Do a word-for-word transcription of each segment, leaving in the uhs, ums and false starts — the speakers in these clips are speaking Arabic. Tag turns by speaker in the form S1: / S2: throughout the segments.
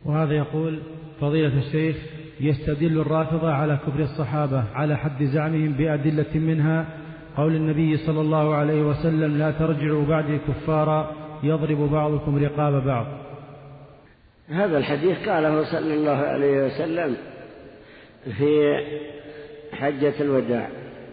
S1: وهذا يقول: فضيلة الشيخ، يستدل الرافضة على كفر الصحابة على حد زعمهم بأدلة منها قول النبي صلى الله عليه وسلم: لا ترجعوا بعدي كفارا يضرب بعضكم رقاب بعض.
S2: هذا الحديث قاله صلى الله عليه وسلم في حجة الوداع،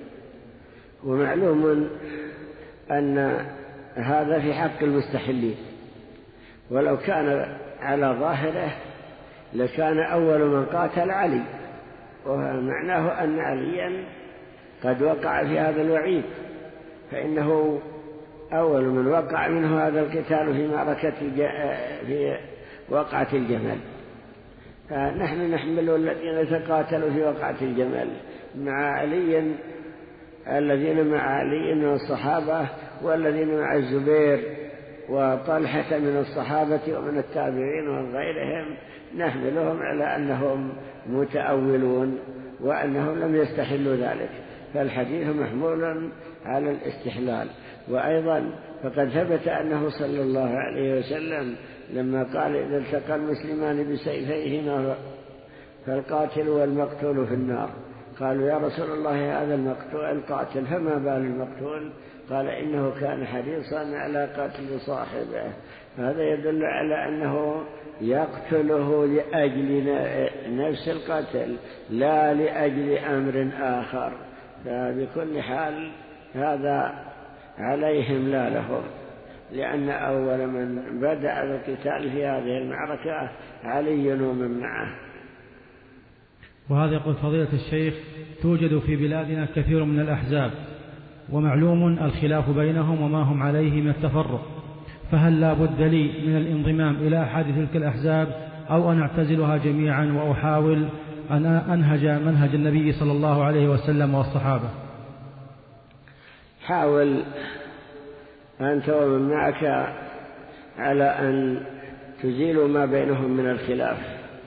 S2: ومعلوم أن هذا في حق المستحلين، ولو كان على ظاهره لكان أول من قاتل علي، ومعناه أن عليا قد وقع في هذا الوعيد، فإنه أول من وقع منه هذا القتال في معركة في وقعة الجمل. فنحن نحمل الذين تقاتلوا في وقعة الجمل مع علي، الذين مع علي من الصحابة والذين مع الزبير وطلحة من الصحابة ومن التابعين وغيرهم، نحملهم على أنهم متأولون وأنهم لم يستحلوا ذلك، فالحديث محمول على الاستحلال. وأيضا فقد ثبت أنه صلى الله عليه وسلم لما قال: إذا التقى المسلمان بسيفيهما فالقاتل والمقتول في النار، قالوا: يا رسول الله هذا المقتول القاتل فما بال المقتول؟ قال: إنه كان حريصا على قتل صاحبه. هذا يدل على أنه يقتله لأجل نفس القتل لا لأجل أمر آخر، فبكل حال هذا عليهم لا لهم، لأن أول من بدأ القتال في هذه المعركة علي ومن معه.
S1: وهذا يقول: فضيلة الشيخ، توجد في بلادنا كثير من الأحزاب، ومعلوم الخلاف بينهم وما هم عليه من التفرق، فهل لا بد لي من الانضمام إلى أحد تلك الأحزاب أو أن أعتزلها جميعا وأحاول أن أنهج منهج النبي صلى الله عليه وسلم والصحابة؟
S2: حاول أنت ومن معك على أن تزيلوا ما بينهم من الخلاف،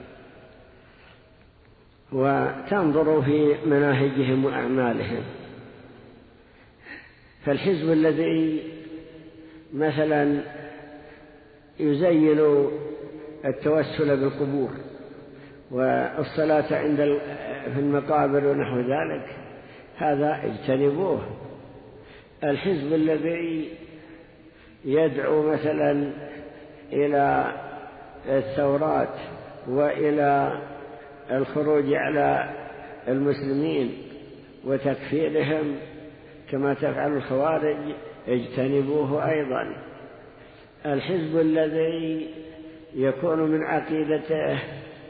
S2: وتنظروا في مناهجهم وأعمالهم. فالحزب الذي مثلا يزين التوسل بالقبور والصلاة عند في المقابر ونحو ذلك، هذا اجتنبوه. الحزب الذي يدعو مثلا إلى الثورات وإلى الخروج على المسلمين وتكفيرهم كما تفعل الخوارج، اجتنبوه أيضا. الحزب الذي يكون من عقيدته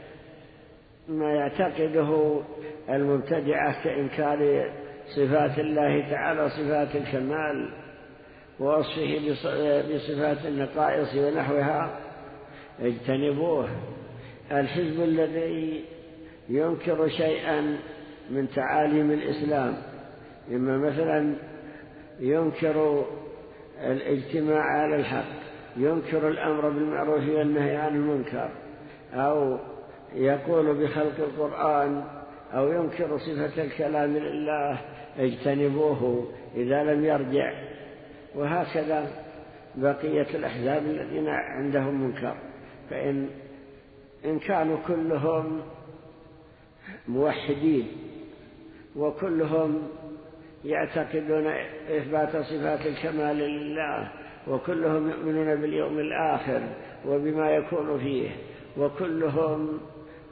S2: ما يعتقده المبتدعة كإنكار صفات الله تعالى، صفات الكمال، ووصفه بصفات النقائص ونحوها، اجتنبوه. الحزب الذي ينكر شيئا من تعاليم الإسلام، إما مثلا ينكر الاجتماع على الحق، ينكر الأمر بالمعروف والنهي عن المنكر، أو يقول بخلق القرآن، أو ينكر صفة الكلام لله، اجتنبوه إذا لم يرجع. وهكذا بقية الأحزاب الذين عندهم منكر، فإن إن كانوا كلهم موحدين وكلهم يعتقدون إثبات صفات الكمال لله، وكلهم يؤمنون باليوم الآخر وبما يكون فيه، وكلهم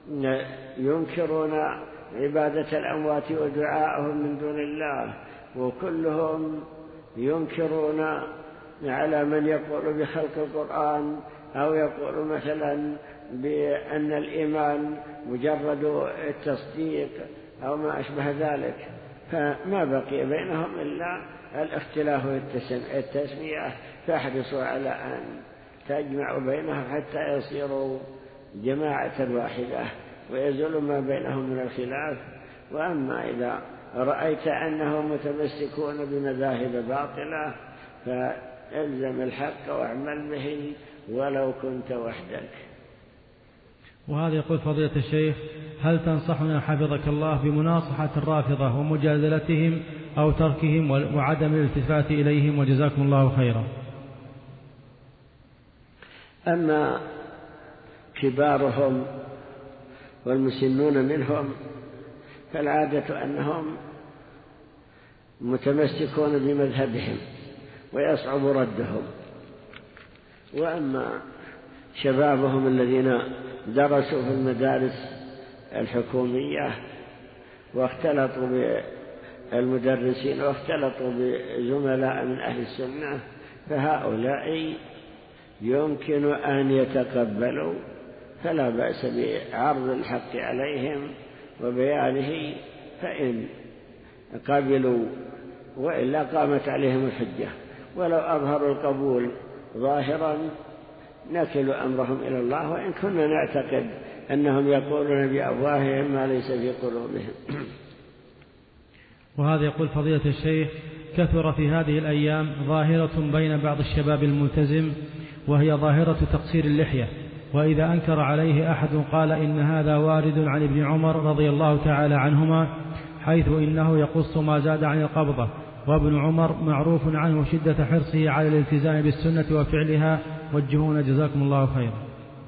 S2: ينكرون عبادة الأموات ودعاءهم من دون الله، وكلهم ينكرون على من يقول بخلق القرآن، أو يقول مثلا بأن الإيمان مجرد التصديق أو ما أشبه ذلك، فما بقي بينهم إلا الاختلاف والتسمية. فاحرصوا على أن تجمعوا بينهم حتى يصيروا جماعة واحدة ويزول ما بينهم من الخلاف. وأما إذا رأيت أنهم متمسكون بمذاهب باطلة فالزم الحق واعمل به ولو كنت وحدك.
S1: وهذا يقول: فضيلة الشيخ، هل تنصحنا حفظك الله بمناصحة الرافضة ومجادلتهم أو تركهم وعدم الالتفات إليهم، وجزاكم الله خيرا؟
S2: أما كبارهم والمسنون منهم فالعادة أنهم متمسكون بمذهبهم ويصعب ردهم. وأما شبابهم الذين درسوا في المدارس الحكومية واختلطوا بالمدرسين واختلطوا بزملاء من أهل السنة فهؤلاء يمكن أن يتقبلوا، فلا بأس بعرض الحق عليهم وبيانه، فإن قبلوا وإلا قامت عليهم الحجة. ولو أظهروا القبول ظاهرا نكل أمرهم إلى الله، وإن كنا نعتقد أنهم يقولون بأفواههم ما ليس في قلوبهم.
S1: وهذا يقول فضيلة الشيخ: كثر في هذه الأيام ظاهرة بين بعض الشباب الملتزم، وهي ظاهرة تقصير اللحية، وإذا أنكر عليه أحد قال إن هذا وارد عن ابن عمر رضي الله تعالى عنهما، حيث إنه يقص ما زاد عن القبضة، وابن عمر معروف عنه شدة حرصه على الالتزام بالسنة وفعلها. وجهونا جزاكم الله خيرا.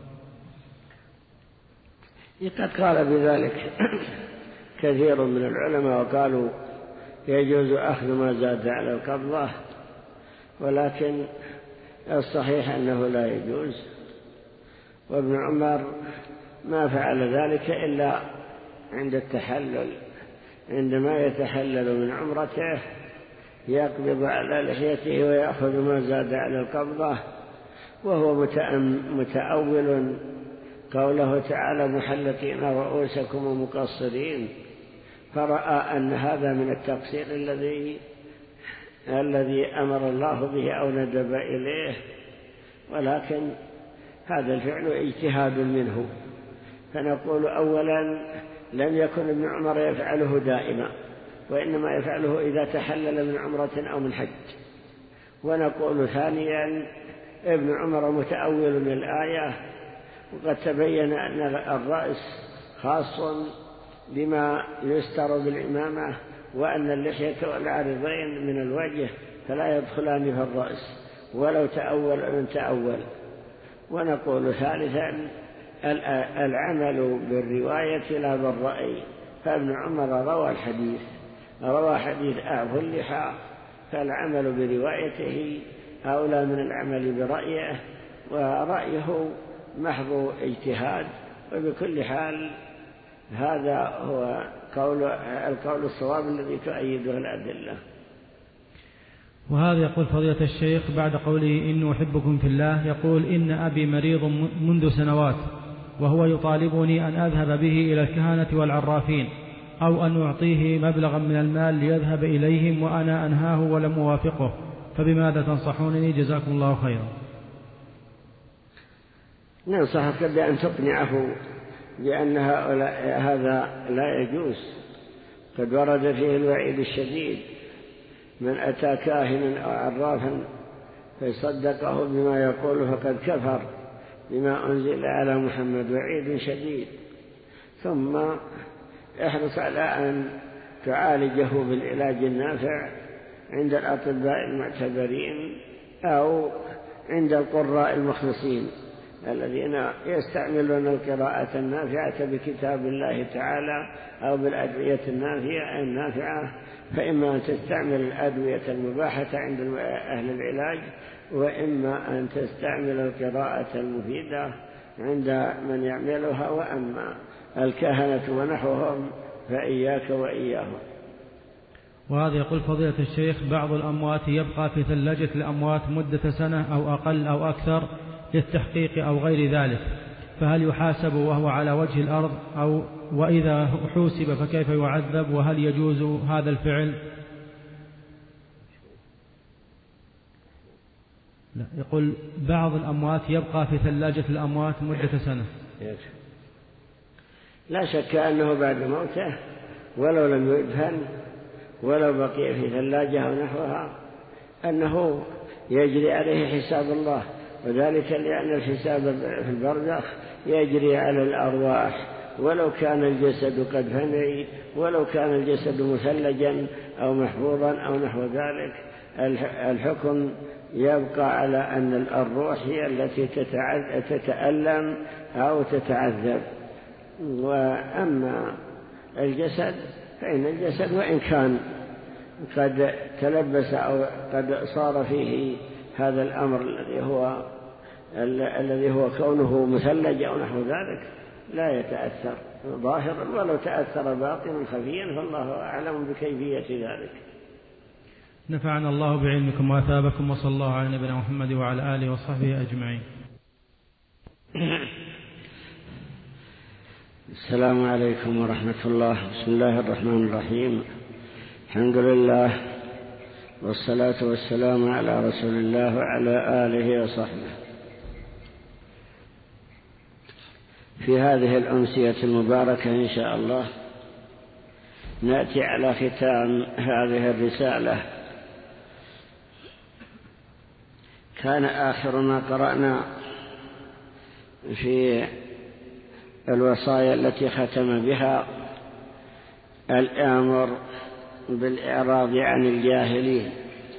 S2: قد قال بذلك كثير من العلماء وقالوا يجوز أخذ ما زاد على القبضة، ولكن الصحيح أنه لا يجوز. وابن عمر ما فعل ذلك إلا عند التحلل، عندما يتحلل من عمرته يقبض على لحيته ويأخذ ما زاد على القبضة، وهو متأول قوله تعالى: محلقين رؤوسكم ومقصرين، فرأى أن هذا من التقصير الذي الذي أمر الله به أو ندب إليه، ولكن هذا الفعل اجتهاد منه. فنقول أولا لم يكن ابن عمر يفعله دائما، وإنما يفعله إذا تحلل من عمرة أو من حج. ونقول ثانيا ابن عمر متأول للآية، وقد تبين أن الرأس خاص بما يستر بالإمامة، وأن اللحية والعارضين من الوجه فلا يدخلان في الرأس ولو تأول من تأول. ونقول ثالثا العمل بالرواية لا بالرأي، فابن عمر روى الحديث روى حديث أعفوا اللحى، فالعمل بروايته أولى من العمل برأيه، ورأيه محض اجتهاد. وبكل حال هذا هو قول القول الصواب الذي تؤيده الأدلة.
S1: وهذا يقول فضيلة الشيخ بعد قوله إني أحبكم في الله، يقول: إن أبي مريض منذ سنوات، وهو يطالبني أن أذهب به إلى الكهنة والعرافين، أو أن أعطيه مبلغا من المال ليذهب إليهم، وأنا أنهاه ولم أوافقه، فبماذا تنصحونني جزاكم الله خيرا؟
S2: ننصحك بأن تقنعه بأن هذا لا يجوز. قد ورد فيه الوعيد الشديد: من أتى كاهنا أو عرافا فصدقه بما يقول فقد كفر بما أنزل على محمد، وعيد شديد. ثم احرص على أن تعالجه بالعلاج النافع عند الأطباء المعتبرين أو عند القراء المخلصين الذين يستعملون القراءة النافعة بكتاب الله تعالى أو بالأدوية النافعة. فإما أن تستعمل الأدوية المباحة عند أهل العلاج، وإما أن تستعمل القراءة المفيدة عند من يعملها. وأما الكهنة ونحوهم فإياك وإياهم.
S1: وهذا يقول فضيلة الشيخ: بعض الأموات يبقى في ثلاجة الأموات مدة سنة أو أقل أو أكثر للتحقيق أو غير ذلك، فهل يحاسب وهو على وجه الأرض، أو وإذا حوسب فكيف يعذب، وهل يجوز هذا الفعل؟ لا، يقول بعض الأموات يبقى في ثلاجة الأموات مدة سنة.
S2: لا شك أنه بعد موته ولو لم يدفن ولو بقي في ثلاجة أو نحوها أنه يجري عليه حساب الله، وذلك لأن الحساب في البرزخ يجري على الأرواح، ولو كان الجسد قد فني، ولو كان الجسد مثلجا أو محفوظا أو نحو ذلك، الحكم يبقى على أن الروح هي التي تتألم أو تتعذب. وأما الجسد فإن الجسد وإن كان قد تلبس أو قد صار فيه هذا الأمر الذي هو الذي هو كونه مثلج أو نحو ذلك لا يتأثر ظاهرا، ولو تأثر باطنا خفيا فالله أعلم بكيفية ذلك.
S1: نفعنا الله بعلمكم وأثابكم، وصلى الله على نبينا محمد وعلى آله وصحبه أجمعين.
S2: السلام عليكم ورحمة الله. بسم الله الرحمن الرحيم. الحمد لله والصلاة والسلام على رسول الله وعلى آله وصحبه. في هذه الأمسية المباركة إن شاء الله نأتي على ختام هذه الرسالة. كان آخر ما قرأنا في الوصايا التي ختم بها الأمر بالإعراض عن الجاهلين،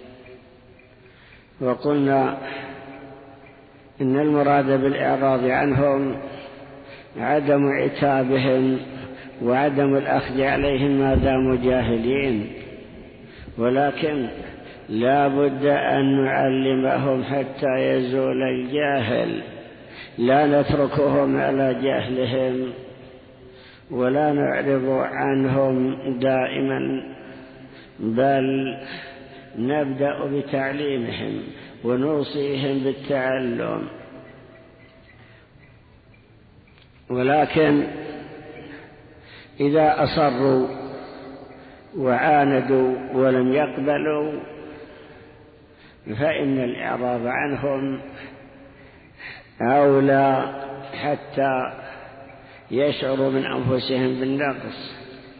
S2: وقلنا إن المراد بالإعراض عنهم عدم عتابهم وعدم الأخذ عليهم ما داموا جاهلين، ولكن لا بد أن نعلمهم حتى يزول الجاهل، لا نتركهم على جهلهم ولا نعرض عنهم دائما، بل نبدأ بتعليمهم ونوصيهم بالتعلم. ولكن إذا أصروا وعاندوا ولم يقبلوا فإن الإعراض عنهم أولى حتى يشعروا من أنفسهم بالنقص.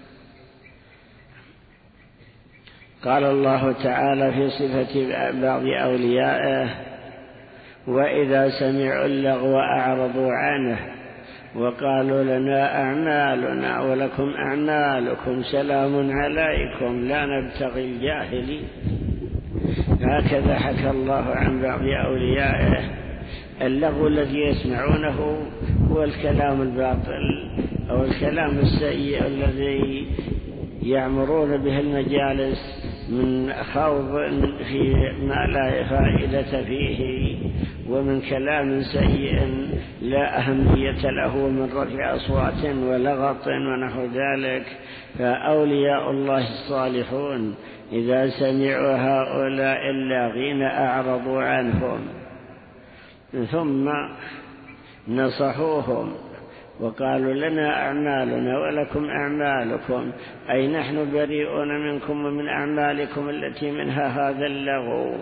S2: قال الله تعالى في صفة بعض أوليائه: وإذا سمعوا اللغو أعرضوا عنه وقالوا لنا أعمالنا ولكم أعمالكم سلام عليكم لا نبتغي الجاهلين. هكذا حكى الله عن بعض أوليائه. اللغو الذي يسمعونه هو الكلام الباطل أو الكلام السيء الذي يعمرون به المجالس من خوض في ما لا فائدة فيه ومن كلام سيء لا أهمية له من رفع أصوات ولغط ونحو ذلك. فأولياء الله الصالحون إذا سمعوا هؤلاء اللاغين أعرضوا عنهم ثم نصحوهم وقالوا لنا أعمالنا ولكم أعمالكم، أي نحن بريئون منكم ومن أعمالكم التي منها هذا اللغو.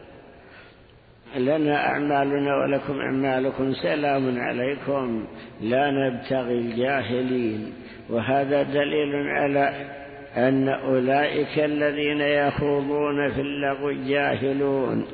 S2: لنا أعمالنا ولكم أعمالكم سلام عليكم لا نبتغي الجاهلين. وهذا دليل على أن أولئك الذين يخوضون في اللغو جاهلون.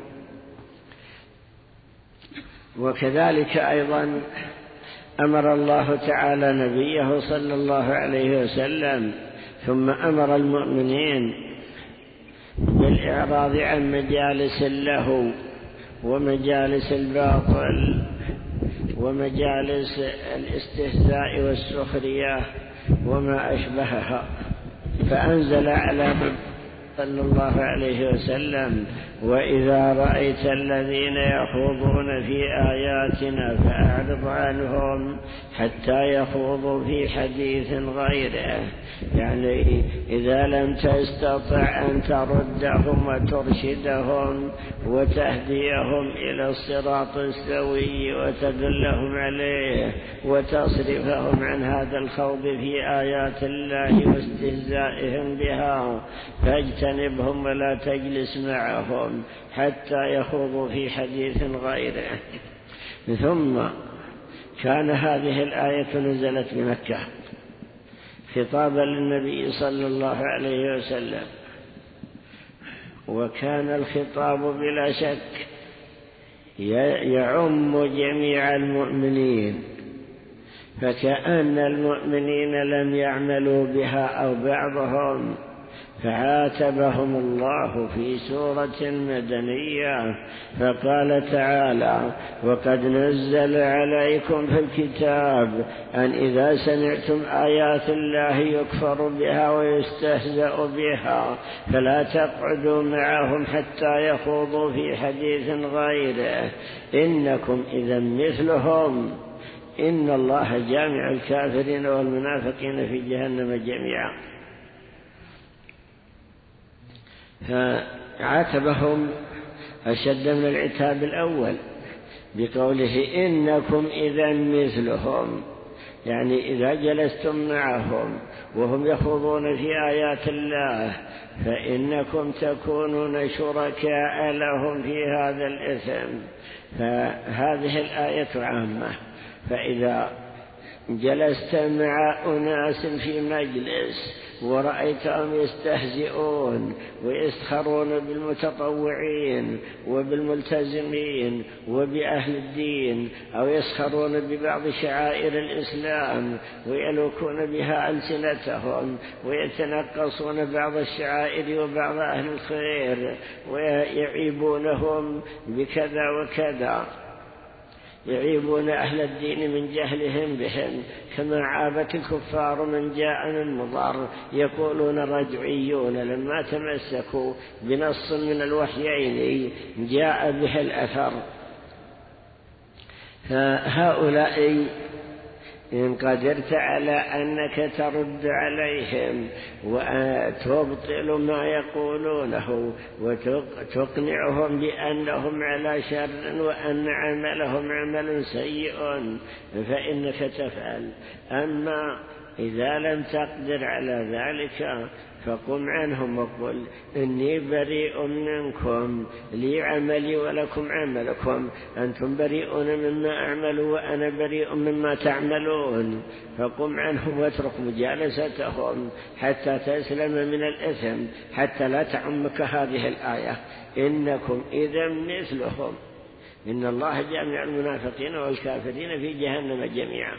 S2: وكذلك أيضا أمر الله تعالى نبيه صلى الله عليه وسلم ثم أمر المؤمنين بالإعراض عن مجالس اللهو ومجالس الباطل ومجالس الاستهزاء والسخرية وما أشبهها. فأنزل على صلى الله عليه وسلم: وإذا رأيت الذين يخوضون في آياتنا فأعرض عنهم حتى يخوضوا في حديث غيره. يعني إذا لم تستطع أن تردهم وترشدهم وتهديهم إلى الصراط السوي وتدلهم عليه وتصرفهم عن هذا الخوض في آيات الله واستهزائهم بها، فاجتنبهم ولا تجلس معهم حتى يخوضوا في حديث غيره. ثم كان هذه الآية نزلت بمكة خطابا للنبي صلى الله عليه وسلم، وكان الخطاب بلا شك يعم جميع المؤمنين، فكأن المؤمنين لم يعملوا بها أو بعضهم فعاتبهم الله في سورة مدنية فقال تعالى: وقد نزل عليكم في الكتاب أن إذا سمعتم آيات الله يكفر بها ويستهزأ بها فلا تقعدوا معهم حتى يخوضوا في حديث غيره إنكم إذا مثلهم إن الله جامع الكافرين والمنافقين في جهنم جميعا. فعاتبهم أشد من العتاب الأول بقوله إنكم إذا مثلهم، يعني إذا جلستم معهم وهم يخوضون في آيات الله فإنكم تكونون شركاء لهم في هذا الإثم. فهذه الآية عامة، فإذا جلست مع أناس في مجلس ورأيتهم يستهزئون ويسخرون بالمتطوعين وبالملتزمين وبأهل الدين، أو يسخرون ببعض شعائر الإسلام ويلوكون بها ألسنتهم ويتنقصون بعض الشعائر وبعض أهل الخير ويعيبونهم بكذا وكذا، يعيبون أهل الدين من جهلهم بهم، كما عابت الكفار من جاء من مضر، يقولون رجعيون لما تمسكوا بنص من الوحيين جاء به الأثر. فهؤلاء إن قدرت على أنك ترد عليهم وتبطل ما يقولونه وتقنعهم بأنهم على شر وأن عملهم عمل سيء فإنك تفعل. أما إذا لم تقدر على ذلك فقم عنهم وقل إني بريء منكم، لي عملي ولكم عملكم، أنتم بريئون مما أعمل وأنا بريء مما تعملون. فقم عنهم واترك مجالستهم حتى تسلم من الإثم، حتى لا تعمك هذه الآية إنكم إذا مثلهم إن الله جامع المنافقين والكافرين في جهنم جميعا.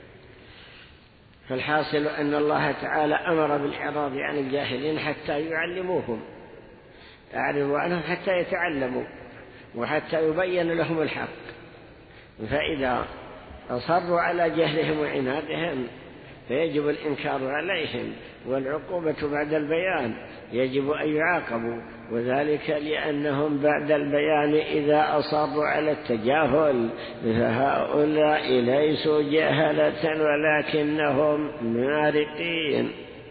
S2: فالحاصل أن الله تعالى أمر بالإعراض عن الجاهلين حتى يعلموهم، أعرضوا عنهم حتى يتعلموا وحتى يبين لهم الحق. فإذا أصروا على جهلهم وعنادهم فيجب الإنكار عليهم، والعقوبة بعد البيان يجب أن يعاقبوا، وذلك لأنهم بعد البيان إذا أصروا على التجاهل فهؤلاء ليسوا جهلة ولكنهم مارقين.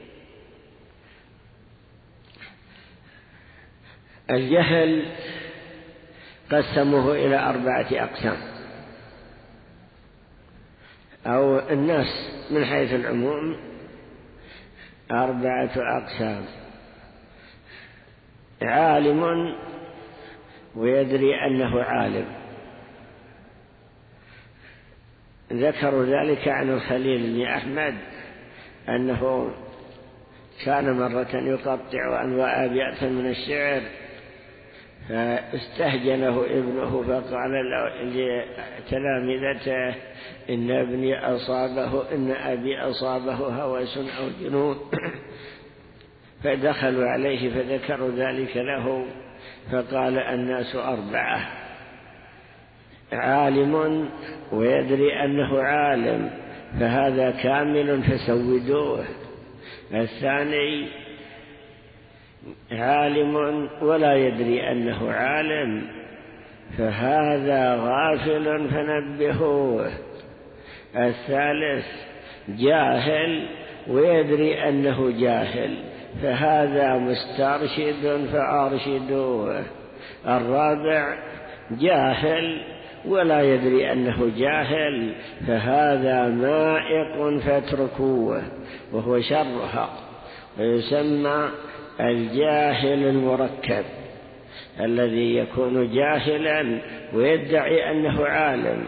S2: الجهل قسموه إلى أربعة أقسام، أو الناس من حيث العموم أربعة أقسام: عالم ويدري أنه عالم، ذكروا ذلك عن الخليل بن أحمد أنه كان مرة يقطع أنواع أبيات من الشعر فاستهجنه ابنه فقال لتلامذته إن ابني أصابه إن أبي أصابه هوس أو جنون، فدخلوا عليه فذكروا ذلك له فقال الناس أربعة: عالم ويدري أنه عالم فهذا كامل فسودوه. الثاني عالم ولا يدري أنه عالم فهذا غافل فنبهوه. الثالث جاهل ويدري أنه جاهل فهذا مسترشد فأرشدوه. الرابع جاهل ولا يدري أنه جاهل فهذا مائق فاتركوه، وهو شرها، ويسمى الجاهل المركب الذي يكون جاهلا ويدعي أنه عالم.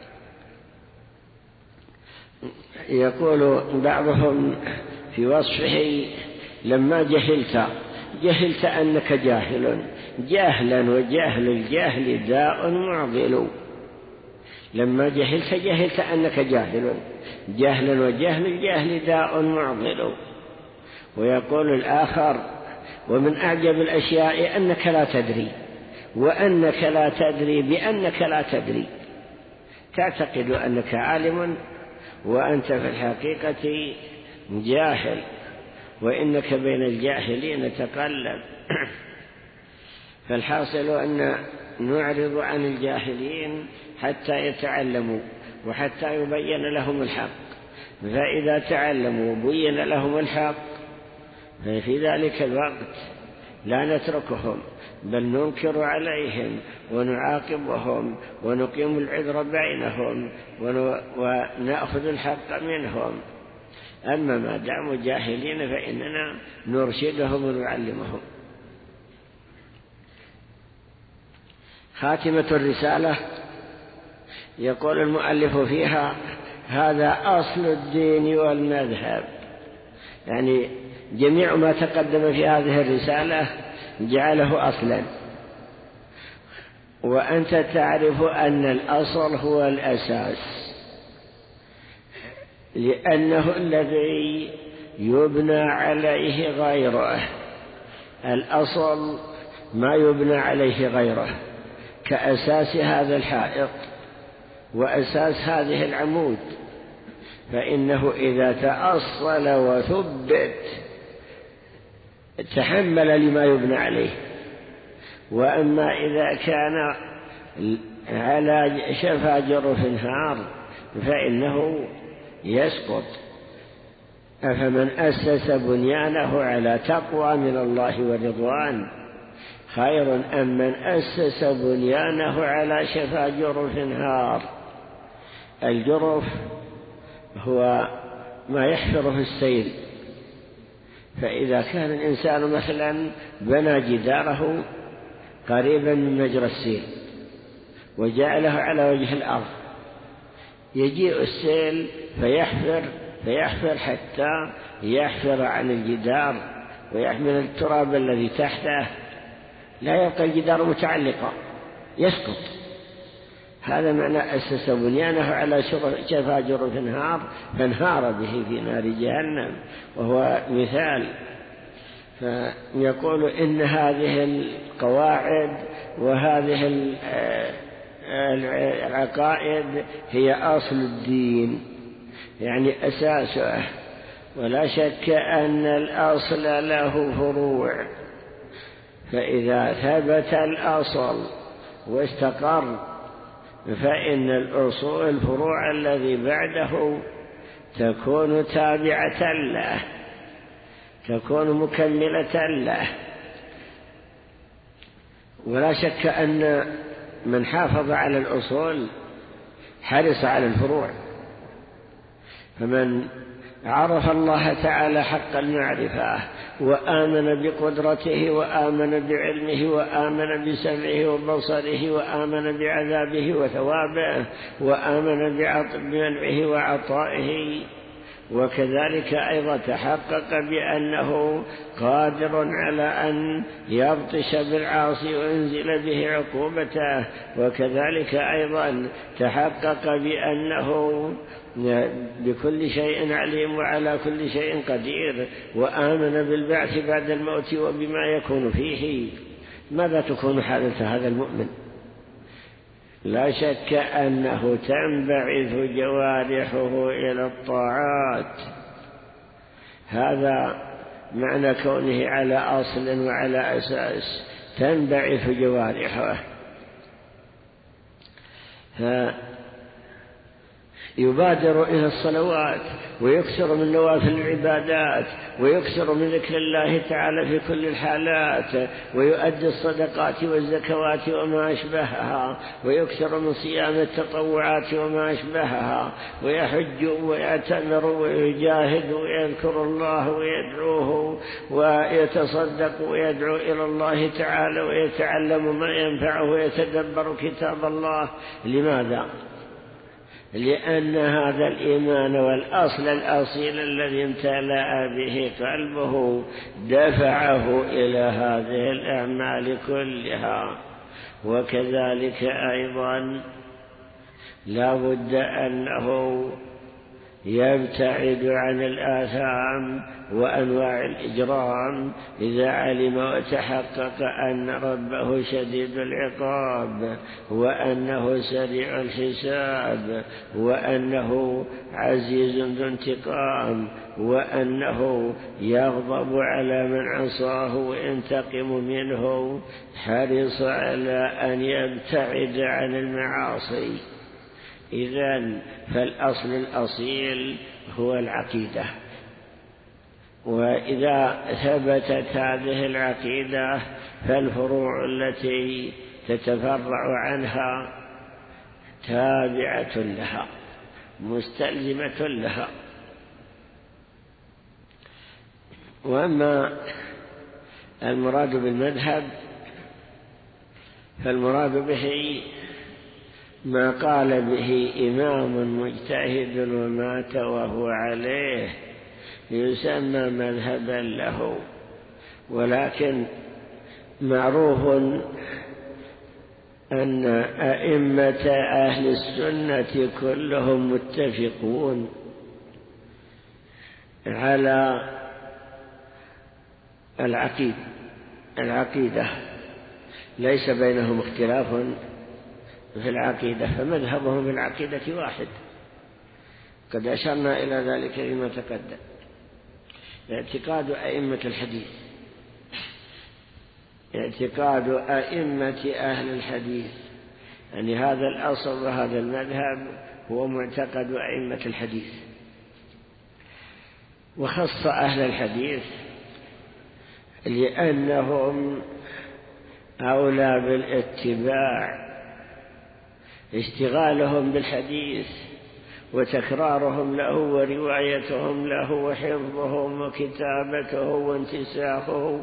S2: يقول بعضهم في وصفه: لما جهلت جهلت أنك جاهل، جاهلا وجهل الجهل داء معضل. لما جهلت جهلت أنك جاهل، جهلا وجهل الجهل داء معضل. ويقول الآخر: ومن أعجب الأشياء أنك لا تدري، وأنك لا تدري بأنك لا تدري، تعتقد أنك عالم وأنت في الحقيقة جاهل، وإنك بين الجاهلين تقلب. فالحاصل أن نعرض عن الجاهلين حتى يتعلموا وحتى يبين لهم الحق، فإذا تعلموا وبين لهم الحق ففي ذلك الوقت لا نتركهم، بل ننكر عليهم ونعاقبهم ونقيم العذر بينهم ونأخذ الحق منهم. أما ما داموا جاهلين فإننا نرشدهم ونعلمهم. خاتمة الرسالة يقول المؤلف فيها: هذا أصل الدين والمذهب، يعني جميع ما تقدم في هذه الرسالة جعله أصلا، وأنت تعرف أن الأصل هو الأساس، لأنه الذي يبنى عليه غيره. الأصل ما يبنى عليه غيره، كأساس هذا الحائط وأساس هذه العمود، فإنه إذا تأصل وثبت تحمل لما يبنى عليه. وأما إذا كان على شفا جرف نهار فإنه يسقط. أفمن أسس بنيانه على تقوى من الله ورضوان خير أم من أسس بنيانه على شفا جرف نهار. الجرف هو ما يحفره السيل، فإذا كان الإنسان مثلا بنى جداره قريبا من مجرى السيل وجعله على وجه الأرض، يجيء السيل فيحفر فيحفر حتى يحفر عن الجدار ويحمل التراب الذي تحته، لا يبقى الجدار متعلقا، يسقط. هذا معنى أسس بنيانه على شفا جرف نهار فانهار به في نار جهنم، وهو مثال. فيقول إن هذه القواعد وهذه العقائد هي أصل الدين، يعني أساسه، ولا شك أن الأصل له فروع، فإذا ثبت الأصل واستقر فإن الأصول الفروع الذي بعده تكون تابعة له، تكون مكملة له. ولا شك أن من حافظ على الأصول حرص على الفروع. فمن عرف الله تعالى حق المعرفة وآمن بقدرته وآمن بعلمه وآمن بسمعه وبصره وآمن بعذابه وثوابه وآمن بمنعه وعطائه، وكذلك أيضا تحقق بأنه قادر على أن يبطش بالعاصي وينزل به عقوبته، وكذلك أيضا تحقق بأنه بكل شيء عليم وعلى كل شيء قدير، وآمن بالبعث بعد الموت وبما يكون فيه. ماذا تكون حالة هذا المؤمن؟ لا شك أنه تنبعث جوارحه إلى الطاعات. هذا معنى كونه على أصل وعلى أساس، تنبعث جوارحه. يبادر إلى الصلوات ويكثر من نوافل العبادات ويكثر من ذكر الله تعالى في كل الحالات، ويؤدي الصدقات والزكوات وما أشبهها، ويكثر من صيام التطوعات وما أشبهها، ويحج ويعتمر ويجاهد ويذكر الله ويدعوه ويتصدق ويدعو إلى الله تعالى ويتعلم ما ينفعه ويتدبر كتاب الله. لماذا؟ لأن هذا الإيمان والأصل الأصيل الذي امتلأ به قلبه دفعه إلى هذه الأعمال كلها. وكذلك أيضا لا بد أنه يبتعد عن الآثام وأنواع الإجرام إذا علم وتحقق أن ربه شديد العقاب وأنه سريع الحساب وأنه عزيز ذو انتقام وأنه يغضب على من عصاه وينتقم منه، حرص على أن يبتعد عن المعاصي. إذن فالأصل الأصيل هو العقيدة، وإذا ثبتت هذه العقيدة فالفروع التي تتفرع عنها تابعة لها مستلزمة لها. وأما المراد بالمذهب فالمراد به ما قال به إمام مجتهد ومات وهو عليه يسمى مذهبا له، ولكن معروف أن أئمة أهل السنة كلهم متفقون على العقيدة العقيدة ليس بينهم اختلاف في العقيدة، فمذهبهم في العقيدة واحد، قد أشرنا إلى ذلك فيما تقدم. اعتقاد أئمة الحديث اعتقاد أئمة أهل الحديث، يعني هذا الأصل وهذا المذهب هو معتقد أئمة الحديث. وخص أهل الحديث لأنهم أولى بالاتباع، اشتغالهم بالحديث وتكرارهم له وروايتهم له وحفظهم وكتابته وانتساخه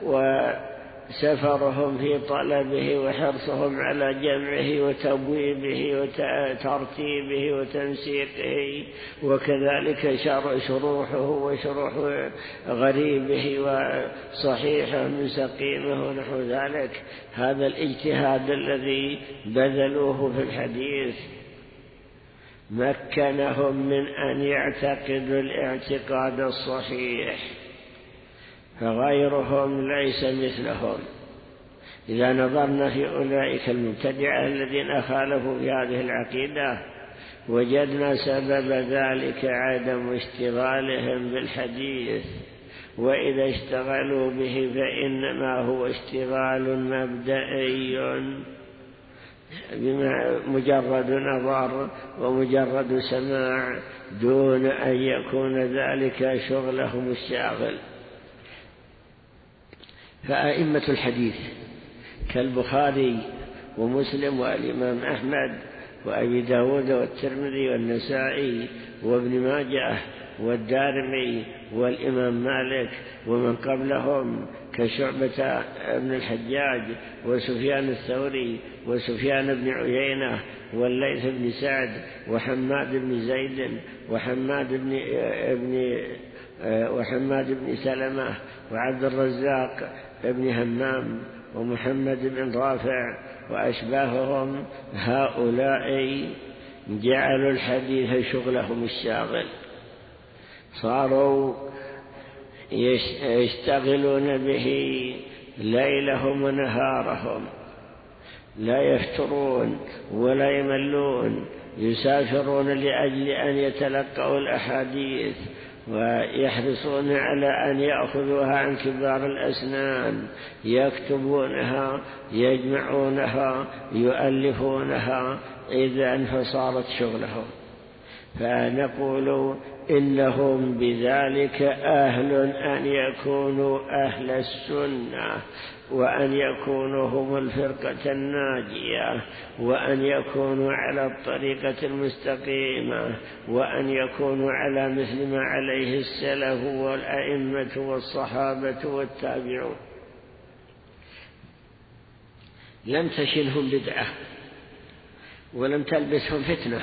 S2: وسفرهم في طلبه وحرصهم على جمعه وتبويبه وترتيبه وتنسيقه، وكذلك شروحه وشروح غريبه وصحيحه من سقيمه ونحو ذلك. هذا الاجتهاد الذي بذلوه في الحديث مكنهم من أن يعتقدوا الاعتقاد الصحيح، فغيرهم ليس مثلهم. إذا نظرنا في أولئك المبتدعة الذين خالفوا في هذه العقيدة وجدنا سبب ذلك عدم اشتغالهم بالحديث، وإذا اشتغلوا به فإنما هو اشتغال مبدئي بمجرد نظر ومجرد سماع دون أن يكون ذلك شغلهم الشاغل. فأئمة الحديث كالبخاري ومسلم والإمام أحمد وأبي داود والترمذي والنسائي وابن ماجه والدارمي والإمام مالك ومن قبلهم كشعبة بن الحجاج وسفيان الثوري وسفيان بن عيينة والليث بن سعد وحماد بن زيد وحماد بن ابن وحماد بن سلمة وعبد الرزاق بن همام ومحمد بن رافع وأشباههم، هؤلاء جعلوا الحديث شغلهم الشاغل، صاروا يشتغلون به ليلهم ونهارهم، لا يفترون ولا يملون، يسافرون لأجل أن يتلقوا الأحاديث ويحرصون على أن يأخذوها عن كبار الأسنان، يكتبونها يجمعونها يؤلفونها، إذن فصارت شغلهم. فنقول إنهم بذلك أهل أن يكونوا أهل السنة، وأن يكونوا هم الفرقة الناجية، وأن يكونوا على الطريقة المستقيمة، وأن يكونوا على مثل ما عليه السلف والأئمة والصحابة والتابعون. لم تشنهم بدعة ولم تلبسهم فتنة.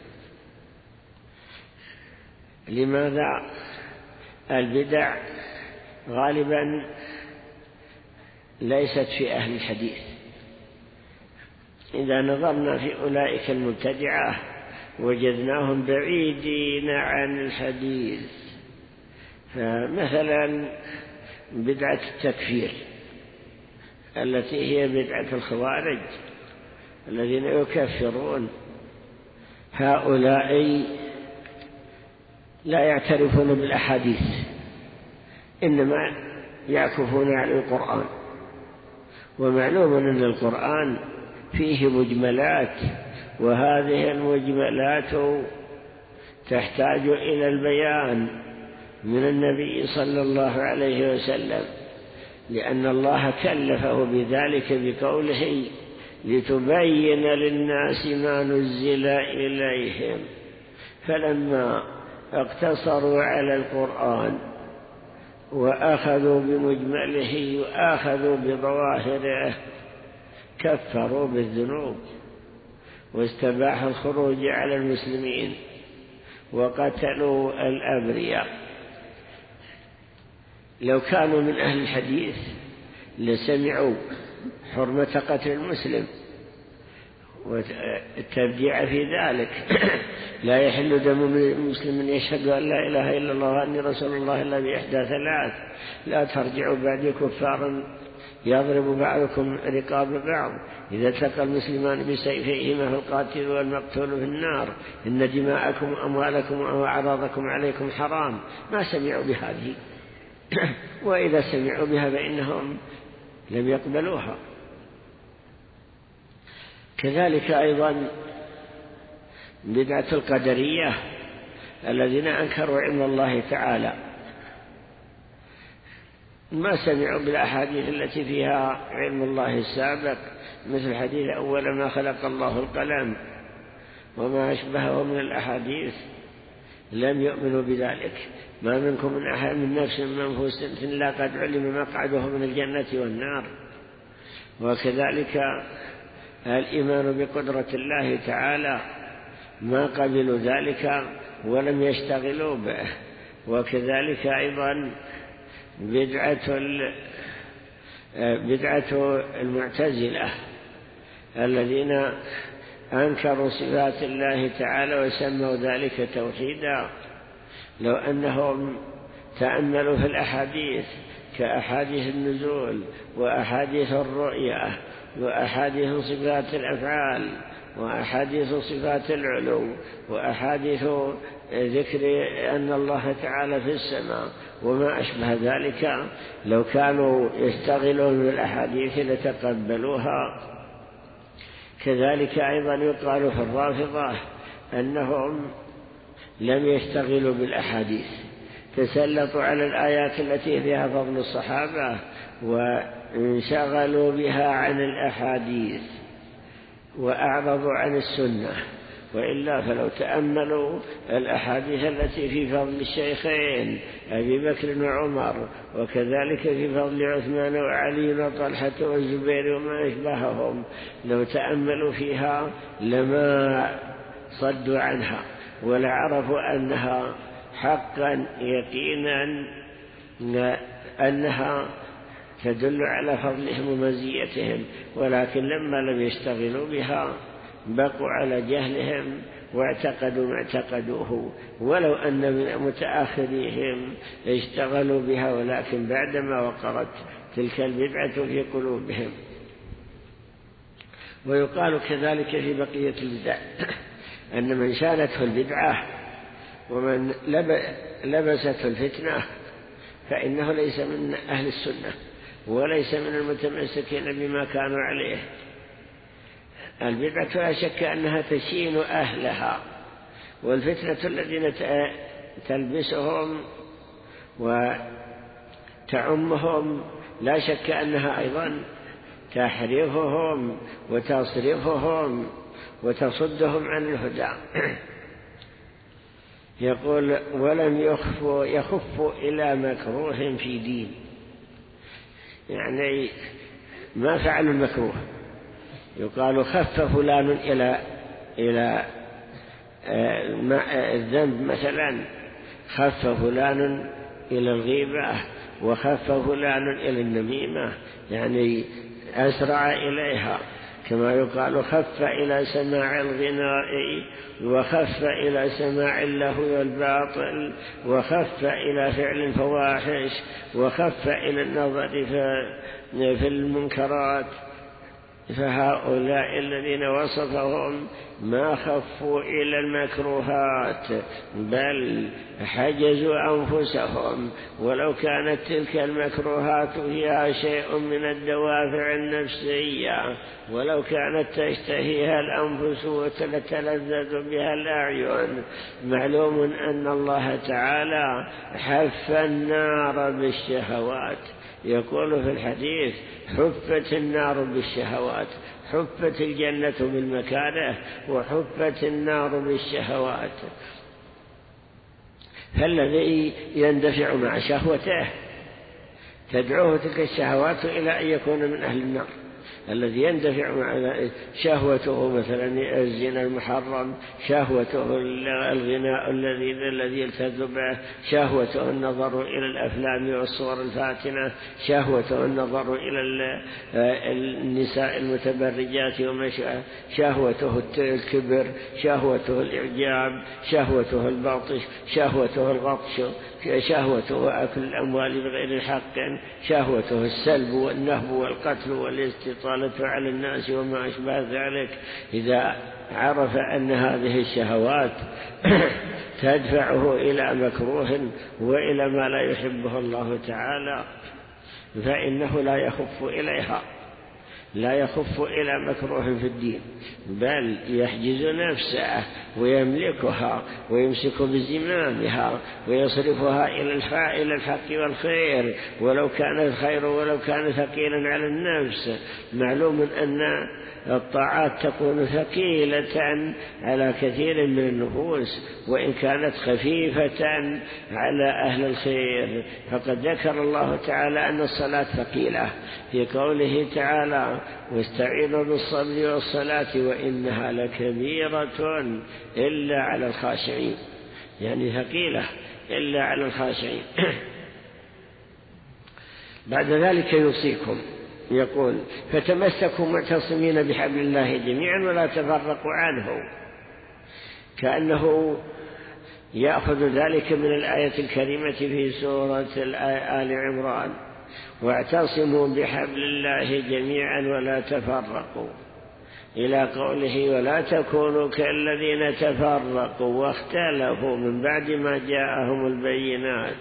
S2: لماذا؟ البدع غالبا ليست في أهل الحديث. إذا نظرنا في أولئك المبتدعة وجدناهم بعيدين عن الحديث. فمثلا بدعة التكفير التي هي بدعة الخوارج الذين يكفرون، هؤلاء لا يعترفون بالأحاديث، إنما يعكفون على القرآن. ومعلوم أن القرآن فيه مجملات، وهذه المجملات تحتاج إلى البيان من النبي صلى الله عليه وسلم، لأن الله كلفه بذلك بقوله لتبين للناس ما نزل إليهم. فلما اقتصروا على القرآن وأخذوا بمجمله وأخذوا بظواهره كفروا بالذنوب واستباحوا الخروج على المسلمين وقتلوا الأبرياء. لو كانوا من أهل الحديث لسمعوا حرمة قتل المسلم والتبديع في ذلك. لا يحل دم مسلم يشهد أن لا إله إلا الله وأني رسول الله إلا بإحدى ثلاث: لا ترجعوا بعد كفارا يضرب بعضكم رقاب بعض، إذا التقى المسلمان بسيفيهما فالقاتل والمقتول في النار، إن دماءكم وأموالكم وأعراضكم عليكم حرام. ما سمعوا بهذه، وإذا سمعوا بها فإنهم لم يقبلوها. كذلك أيضا بدعة القدرية الذين أنكروا علم الله تعالى، ما سمعوا بالأحاديث التي فيها علم الله السابق، مثل حديث أول ما خلق الله القلم وما أشبهه من الأحاديث، لم يؤمنوا بذلك. ما منكم من أحد من نفس منفوس إلا قد علم مقعده من الجنة والنار. وكذلك الإيمان بقدرة الله تعالى، ما قبلوا ذلك ولم يشتغلوا به. وكذلك أيضا بدعة بدعة المعتزلة الذين أنكروا صفات الله تعالى وسموا ذلك توحيدا. لو أنهم تأملوا في الأحاديث كأحاديث النزول وأحاديث الرؤية وأحاديث صفات الأفعال وأحاديث صفات العلو وأحاديث ذكر أن الله تعالى في السماء وما أشبه ذلك، لو كانوا يشتغلون بالأحاديث لتقبلوها. كذلك أيضا يقال في الرافضة أنهم لم يشتغلوا بالأحاديث، تسلطوا على الآيات التي فيها فضل الصحابة وانشغلوا بها عن الأحاديث وأعرضوا عن السنة. وإلا فلو تأملوا الأحاديث التي في فضل الشيخين أبي بكر وعمر، وكذلك في فضل عثمان وعلي وطلحة والزبير وما يشبههم، لو تأملوا فيها لما صدوا عنها ولعرفوا أنها حقا يقينا أنها تدل على فضلهم ومزيتهم. ولكن لما لم يشتغلوا بها بقوا على جهلهم واعتقدوا ما اعتقدوه، ولو أن من متآخريهم اشتغلوا بها، ولكن بعدما وقرت تلك البدعة في قلوبهم. ويقال كذلك في بقية البدع أن من شانته البدعة ومن لبسته الفتنة فإنه ليس من أهل السنة وليس من المتمسكين بما كانوا عليه. البدعة لا شك أنها تشين أهلها، والفتنة الذين تلبسهم وتعمهم لا شك أنها أيضا تحريفهم وتصرفهم وتصدهم عن الهدى. يقول ولم يخفوا يخفوا إلى مكروه في دين، يعني ما فعلوا المكروه. يقال خف فلان إلى إلى الذنب، مثلا خف فلان إلى الغيبة وخف فلان إلى النميمة، يعني أسرع إليها. كما يقال خف إلى سماع الغناء وخف إلى سماع اللهو والباطل وخف إلى فعل الفواحش وخف إلى النظر في المنكرات. فهؤلاء الذين وصفهم ما خفوا إلى المكروهات بل حجزوا أنفسهم، ولو كانت تلك المكروهات فيها شيء من الدوافع النفسية، ولو كانت تشتهيها الأنفس وتتلذذ بها الأعين. معلوم أن الله تعالى حف النار بالشهوات، يقول في الحديث حفت النار بالشهوات، حفت الجنة بالمكاره وحفت النار بالشهوات. فالذي يندفع مع شهوته تدعوه تلك الشهوات إلى أن يكون من أهل النار. الذي يندفع مع شهوته مثلا الزنا المحرم، شهوته الغناء الذي الذي يلتذ به، شهوته النظر إلى الأفلام والصور الفاتنة، شهوته النظر إلى النساء المتبرجات ومشاء، شهوته الكبر، شهوته الإعجاب، شهوته البطش، شهوته الغطش، شهوته أكل الأموال بغير حق، شهوته السلب والنهب والقتل والاستطالة على الناس وما أشبه ذلك. إذا عرف أن هذه الشهوات تدفعه إلى مكروه وإلى ما لا يحبه الله تعالى فإنه لا يخف إليها، لا يخف إلى مكروه في الدين، بل يحجز نفسه ويملكها ويمسك بزمامها ويصرفها إلى الحق والخير، ولو كان الخير ولو كان ثقيلا على النفس. معلوم أن الطاعات تكون ثقيلة على كثير من النفوس وإن كانت خفيفة على أهل الخير. فقد ذكر الله تعالى أن الصلاة ثقيلة في قوله تعالى واستعينوا بالصبر والصلاة وإنها لكبيرة إلا على الخاشعين، يعني ثقيلة إلا على الخاشعين. بعد ذلك يوصيكم يقول فتمسكوا معتصمين بحبل الله جميعا ولا تفرقوا عنه، كأنه يأخذ ذلك من الآية الكريمة في سورة آل عمران واعتصموا بحبل الله جميعا ولا تفرقوا، إلى قوله ولا تكونوا كالذين تفرقوا واختلفوا من بعد ما جاءهم البينات.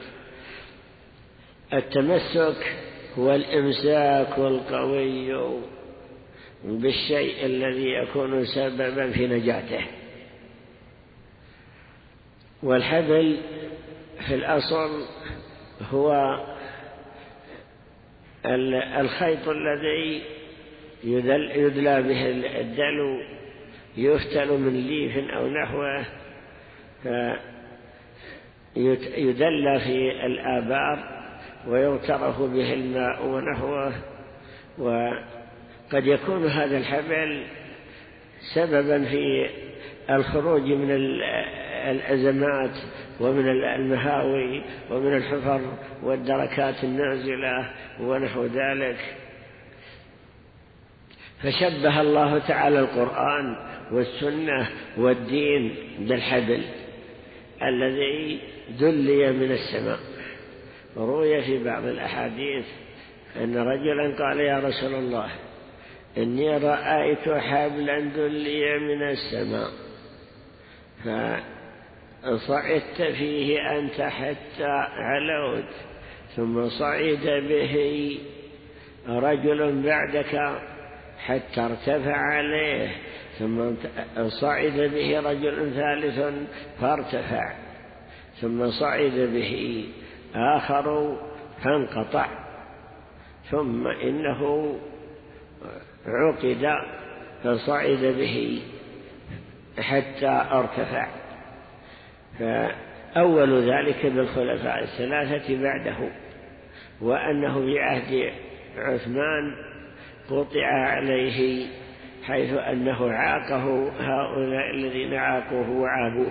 S2: التمسك هو الإمساك القوي بالشيء الذي يكون سببا في نجاته. والحبل في الأصل هو الخيط الذي يدلى به الدلو، يفتل من ليف أو نحوه فيدلى في الآبار ويغترف به الماء ونحوه. وقد يكون هذا الحبل سببا في الخروج من الأزمات ومن المهاوي ومن الحفر والدركات النازلة ونحو ذلك. فشبه الله تعالى القرآن والسنة والدين بالحبل الذي دلي من السماء. روي في بعض الأحاديث أن رجلا قال يا رسول الله إني رأيت حبلا دلي من السماء فصعدت فيه أنت حتى علوت، ثم صعد به رجل بعدك حتى ارتفع عليه، ثم صعد به رجل ثالث فارتفع، ثم صعد به آخر فانقطع، ثم إنه عقد فصعد به حتى ارتفع. فأول ذلك بالخلفاء الثلاثة بعده، وأنه في عهد عثمان قطع عليه حيث أنه عاقه هؤلاء الذين عاقوه وعابوه،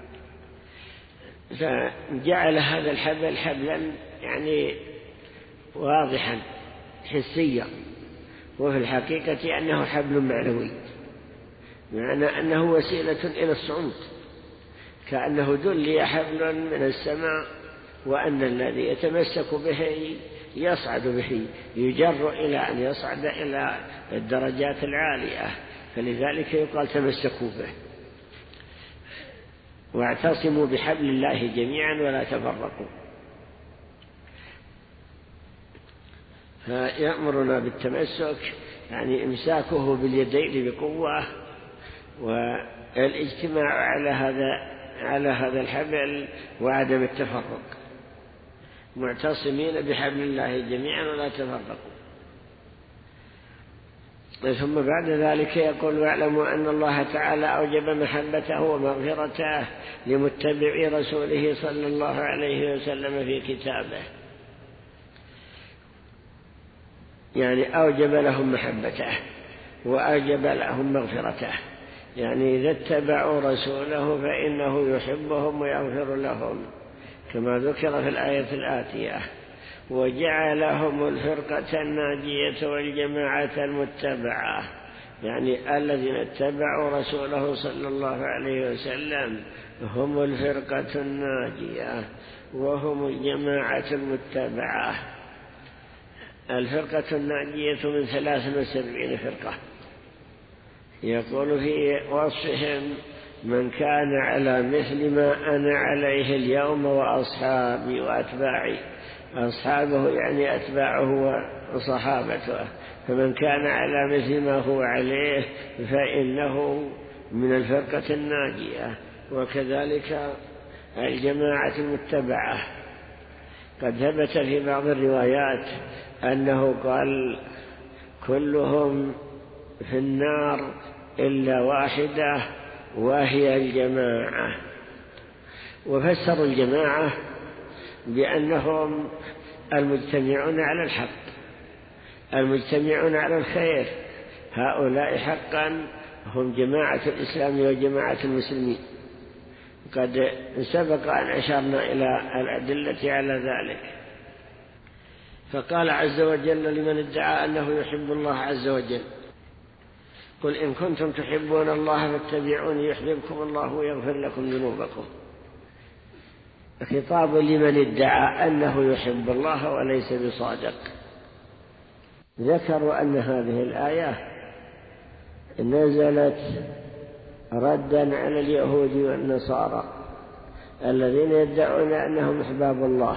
S2: فجعل هذا الحبل حبلا يعني واضحا حسيا، وفي الحقيقة أنه حبل معنوي، معنى أنه وسيلة إلى الصعود، كأنه دلي حبل من السماء، وأن الذي يتمسك به يصعد به، يجر إلى أن يصعد إلى الدرجات العالية، فلذلك يقال تمسكوا به. واعتصموا بحبل الله جميعا ولا تفرقوا. فيأمرنا بالتمسك، يعني إمساكه باليدين بقوة، والاجتماع على هذا على هذا الحبل وعدم التفرق، معتصمين بحبل الله جميعا ولا تفرقوا. ثم بعد ذلك يقول: واعلموا أن الله تعالى أوجب محبته ومغفرته لمتبعي رسوله صلى الله عليه وسلم في كتابه، يعني أوجب لهم محبته وأوجب لهم مغفرته، يعني إذا اتبعوا رسوله فإنه يحبهم ويغفر لهم كما ذكر في الآية الآتية: وجعلهم الفرقة الناجية والجماعة المتبعة، يعني الذين اتبعوا رسوله صلى الله عليه وسلم هم الفرقة الناجية وهم الجماعة المتبعة. الفرقة الناجية من ثلاث وسبعين فرقة، يقول في وصفهم: من كان على مثل ما أنا عليه اليوم وأصحابي وأتباعي. أصحابه يعني أتباعه وصحابته، فمن كان على مثل ما هو عليه فإنه من الفرقة الناجية. وكذلك الجماعة المتبعة، قد ثبت في بعض الروايات أنه قال: كلهم في النار إلا واحدة وهي الجماعة. وفسروا الجماعة بأنهم المجتمعون على الحق، المجتمعون على الخير، هؤلاء حقا هم جماعة الإسلام وجماعة المسلمين. قد سبق أن أشرنا إلى الأدلة على ذلك. فقال عز وجل لمن ادعى أنه يحب الله عز وجل: قل إن كنتم تحبون الله فاتبعوني يحببكم الله ويغفر لكم ذنوبكم. خطاب لمن ادعى أنه يحب الله وليس بصادق. ذكروا أن هذه الآية نزلت ردا على اليهود والنصارى الذين يدعون أنهم أحباب الله.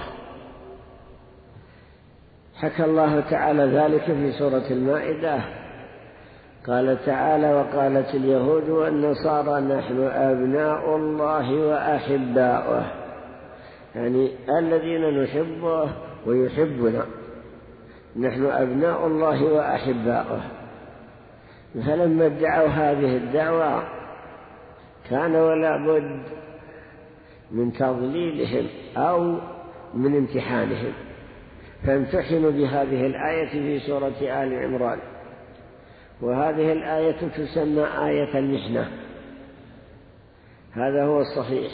S2: حكى الله تعالى ذلك في سورة المائدة، قال تعالى: وقالت اليهود والنصارى نحن أبناء الله وأحباؤه، يعني الذين نحبه ويحبنا، نحن أبناء الله وأحباؤه. فلما ادعوا هذه الدعوة كان ولا بد من تضليلهم أو من امتحانهم، فامتحنوا بهذه الآية في سورة آل عمران. وهذه الآية تسمى آية المحنة، هذا هو الصحيح.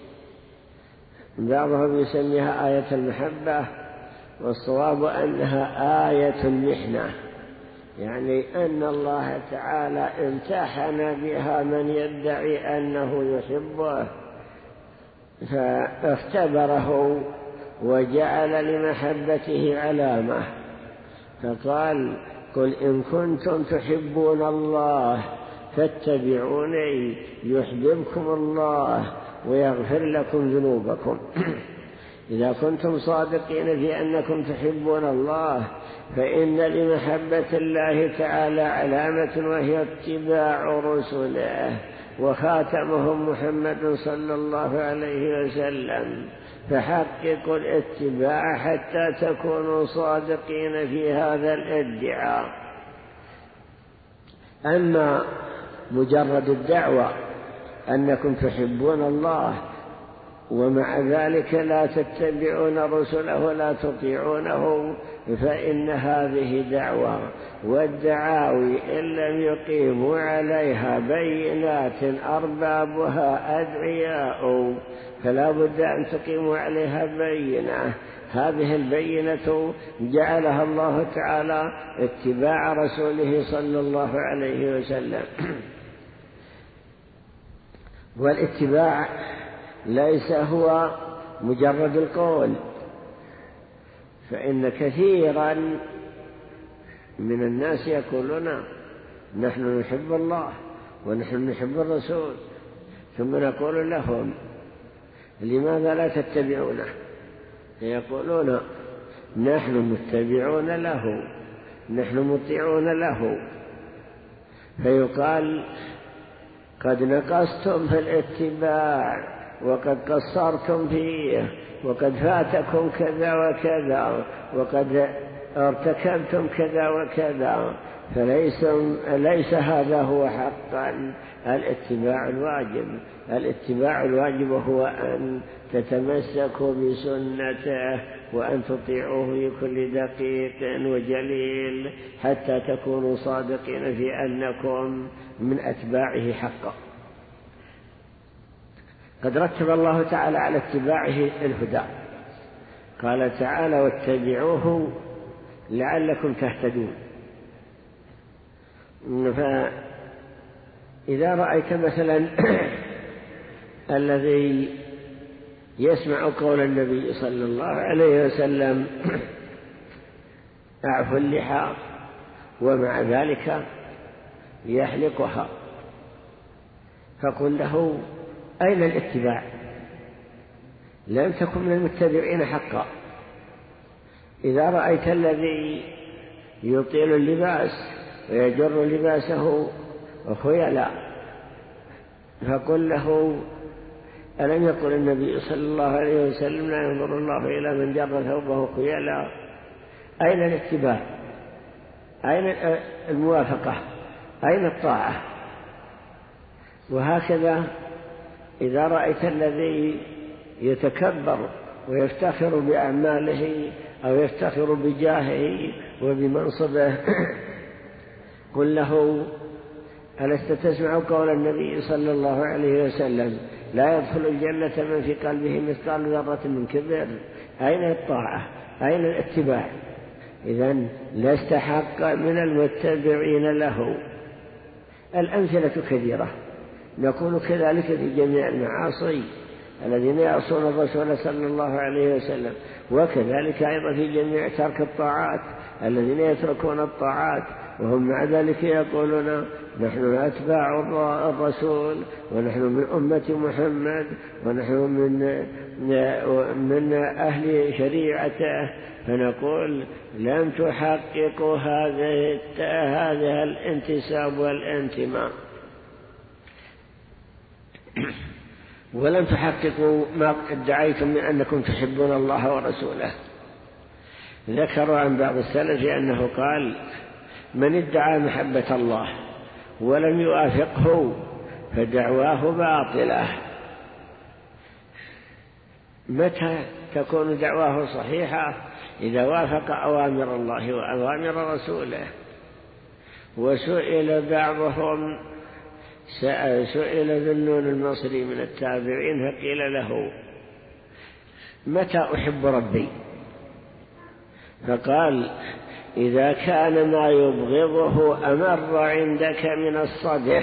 S2: بعضهم يسميها آية المحبة، والصواب أنها آية المحنة، يعني أن الله تعالى امتحن بها من يدعي أنه يحبه فاختبره وجعل لمحبته علامة، فقال: قل إن كنتم تحبون الله فاتبعوني يحببكم الله ويغفر لكم ذنوبكم. إذا كنتم صادقين في أنكم تحبون الله فإن لمحبة الله تعالى علامة، وهي اتباع رسله، وخاتمهم محمد صلى الله عليه وسلم، فحققوا الاتباع حتى تكونوا صادقين في هذا الادعاء. أما مجرد الدعوة أنكم تحبون الله ومع ذلك لا تتبعون رسله ولا تطيعونه فإن هذه دعوة، والدعاوي إن لم يقيموا عليها بينات أربابها أدعياء فلا بد أن تقيموا عليها بينة. هذه البينة جعلها الله تعالى اتباع رسوله صلى الله عليه وسلم. والاتباع ليس هو مجرد القول، فإن كثيرا من الناس يقولون نحن نحب الله ونحن نحب الرسول، ثم نقول لهم لماذا لا تتبعونه؟ يقولون نحن متبعون له، نحن مطيعون له، فيقال قد نقصتم في الاتباع وقد قصرتم فيه وقد فاتكم كذا وكذا وقد ارتكبتم كذا وكذا، فليس ليس هذا هو حقا الاتباع الواجب. الاتباع الواجب هو أن تتمسكوا بسنته وأن تطيعوه في كل دقيق وجليل حتى تكونوا صادقين في أنكم من أتباعه حقا. قد رتب الله تعالى على اتباعه الهدى، قال تعالى واتبعوه لعلكم تهتدون. فإذا رأيت مثلا الذي يسمع قول النبي صلى الله عليه وسلم أعفوا اللحى ومع ذلك يحلقها، فقل له أين الاتباع؟ لم تكن من المتبعين حقا. إذا رأيت الذي يطيل اللباس ويجر لباسه خيلا، فقل له ألم يقل النبي صلى الله عليه وسلم لا ينظر الله إلى من جر ثوبه خيلا؟ أين الاتباع؟ أين الموافقة؟ أين الطاعة؟ وهكذا إذا رأيت الذي يتكبر ويفتخر بأعماله أو يفتخر بجاهه وبمنصبه، قل له ألست تسمع قول النبي صلى الله عليه وسلم لا يدخل الجنة من في قلبه مثقال ذرة من كبر؟ أين الطاعة؟ أين الاتباع؟ إذن لست حقا من المتبعين له. الأمثلة كثيرة، نقول كذلك في جميع المعاصي الذين يعصون الرسول صلى الله عليه وسلم، وكذلك أيضا في جميع ترك الطاعات الذين يتركون الطاعات وهم مع ذلك يقولون نحن أتباع الرسول ونحن من أمة محمد ونحن من من أهل شريعته، فنقول لم تحققوا هذه هذا الانتساب والانتماء، ولم تحققوا ما ادعيتم من أنكم تحبون الله ورسوله. ذكروا عن بعض السلف أنه قال من ادعى محبة الله ولم يوافقه فدعواه باطلة. متى تكون دعواه صحيحة؟ إذا وافق أوامر الله وأوامر رسوله. وسئل بعضهم سئل ذنون المصري من التابعين فقيل له متى أحب ربي؟ فقال إذا كان ما يبغضه أمر عندك من الصبر.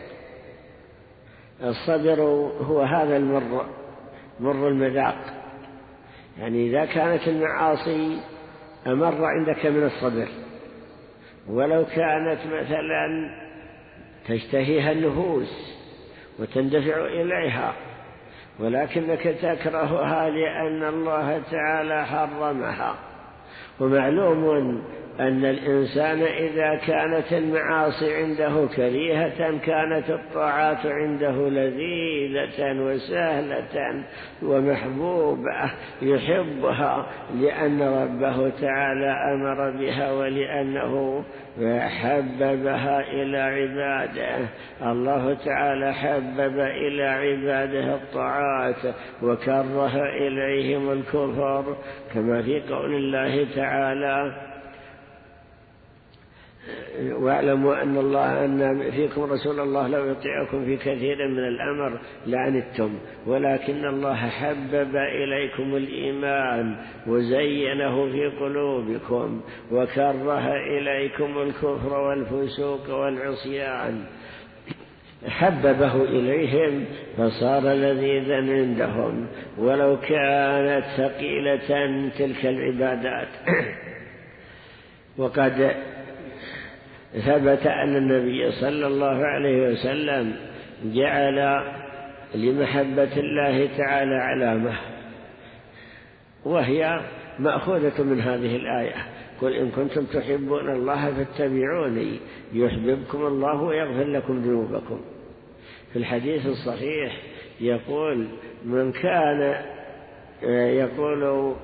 S2: الصبر هو هذا المر مر المذاق، يعني إذا كانت المعاصي أمر عندك من الصبر، ولو كانت مثلا تشتهيها النفوس وتندفع إليها ولكنك تكرهها لأن الله تعالى حرمها. ومعلوم أن الإنسان إذا كانت المعاصي عنده كريهة كانت الطاعات عنده لذيذة وسهلة ومحبوبة يحبها، لأن ربه تعالى أمر بها ولأنه حببها إلى عباده. الله تعالى حبب إلى عباده الطاعات وكره إليهم الكفر، كما في قول الله تعالى واعلموا أن الله أن فيكم رسول الله لو يطيعكم في كثير من الأمر لعنتم ولكن الله حبب إليكم الإيمان وزينه في قلوبكم وكره إليكم الكفر والفسوق والعصيان حببه إليهم فصار لذيذا عندهم ولو كانت ثقيلة تلك العبادات. وقد ثبت أن النبي صلى الله عليه وسلم جعل لمحبة الله تعالى علامة وهي مأخوذة من هذه الآية: قل إن كنتم تحبون الله فاتبعوني يحببكم الله ويغفر لكم ذنوبكم. في الحديث الصحيح يقول من كان يقول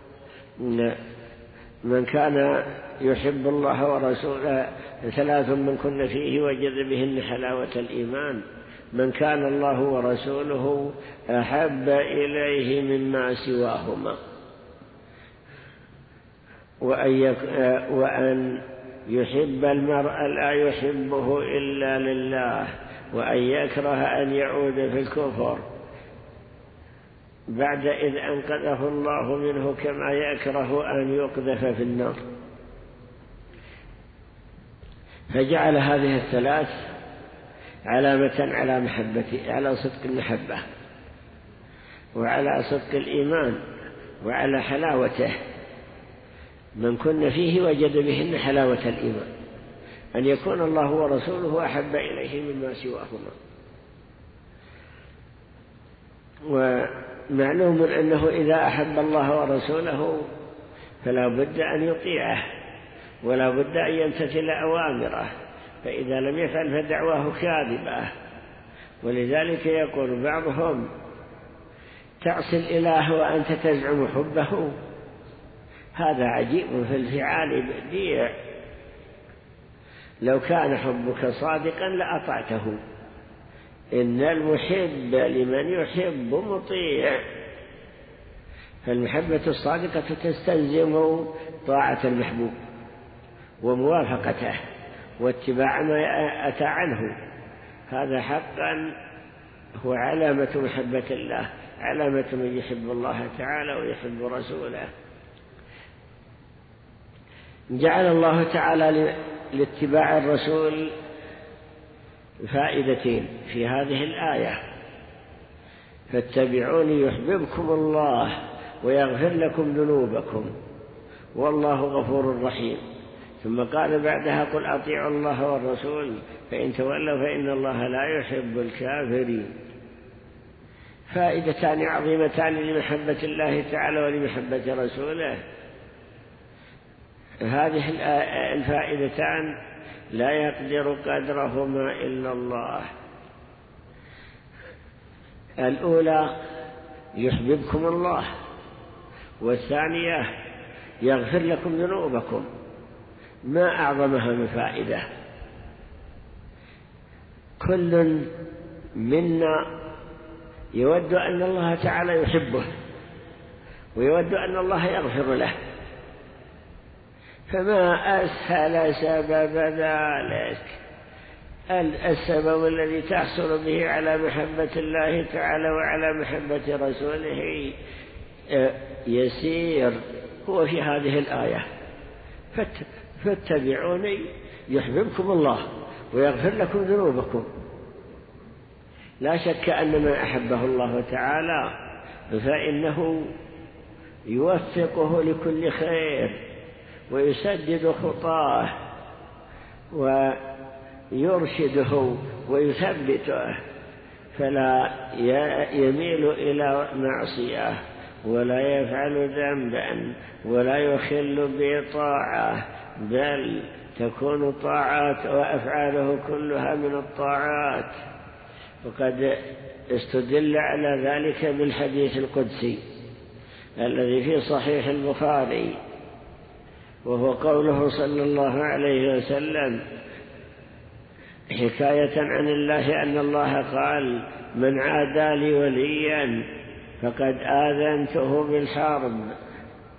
S2: من كان يحب الله ورسوله ثلاث من كن فيه وجد بهن حلاوة الإيمان: من كان الله ورسوله أحب إليه مما سواهما، وأن يحب المرء لا يحبه إلا لله، وأن يكره أن يعود في الكفر بعد إذ أنقذه الله منه كما يكره أن يقذف في النار. فجعل هذه الثلاث علامة على محبته، على صدق المحبة وعلى صدق الإيمان وعلى حلاوته. من كن فيه وجد بهن حلاوة الإيمان: أن يكون الله ورسوله أحب إليه مما سواهما. ومعلوم أنه إذا أحب الله ورسوله فلا بد أن يطيعه ولا بد أن يمتثل أوامره، فإذا لم يفعل فدعواه كاذبة. ولذلك يقول بعضهم: تعصي الإله وأنت تزعم حبه. هذا عجيب في الفعال بديع. لو كان حبك صادقا لأطعته. إن المحب لمن يحب مطيع. فالمحبة الصادقة تستلزم طاعة المحبوب وموافقته واتباع ما أتى عنه. هذا حقا هو علامة محبة الله، علامة من يحب الله تعالى ويحب رسوله. جعل الله تعالى لاتباع الرسول فائدتين في هذه الآية: فاتبعوني يحببكم الله ويغفر لكم ذنوبكم والله غفور رحيم. ثم قال بعدها: قل أطيعوا الله والرسول فإن تولوا فإن الله لا يحب الكافرين. فائدتان عظيمتان لمحبة الله تعالى ولمحبة رسوله. هذه الفائدتان لا يقدر قدرهما إلا الله. الأولى يحببكم الله، والثانية يغفر لكم ذنوبكم. ما أعظمها من فائدة. كل منا يود أن الله تعالى يحبه ويود أن الله يغفر له، فما أسهل سبب ذلك. السبب الذي تحصل به على محبة الله تعالى وعلى محبة رسوله يسير، هو في هذه الآية: فاتبعوني يحببكم الله ويغفر لكم ذنوبكم. لا شك أن من أحبه الله تعالى فإنه يوفقه لكل خير ويسدد خطاه ويرشده ويثبته، فلا يميل إلى معصية ولا يفعل ذنبا ولا يخل بطاعة، بل تكون طاعات وأفعاله كلها من الطاعات. وقد استدل على ذلك بالحديث القدسي الذي في صحيح البخاري، وهو قوله صلى الله عليه وسلم حكاية عن الله أن الله قال: من عادى لي وليا فقد آذنته بالحرب.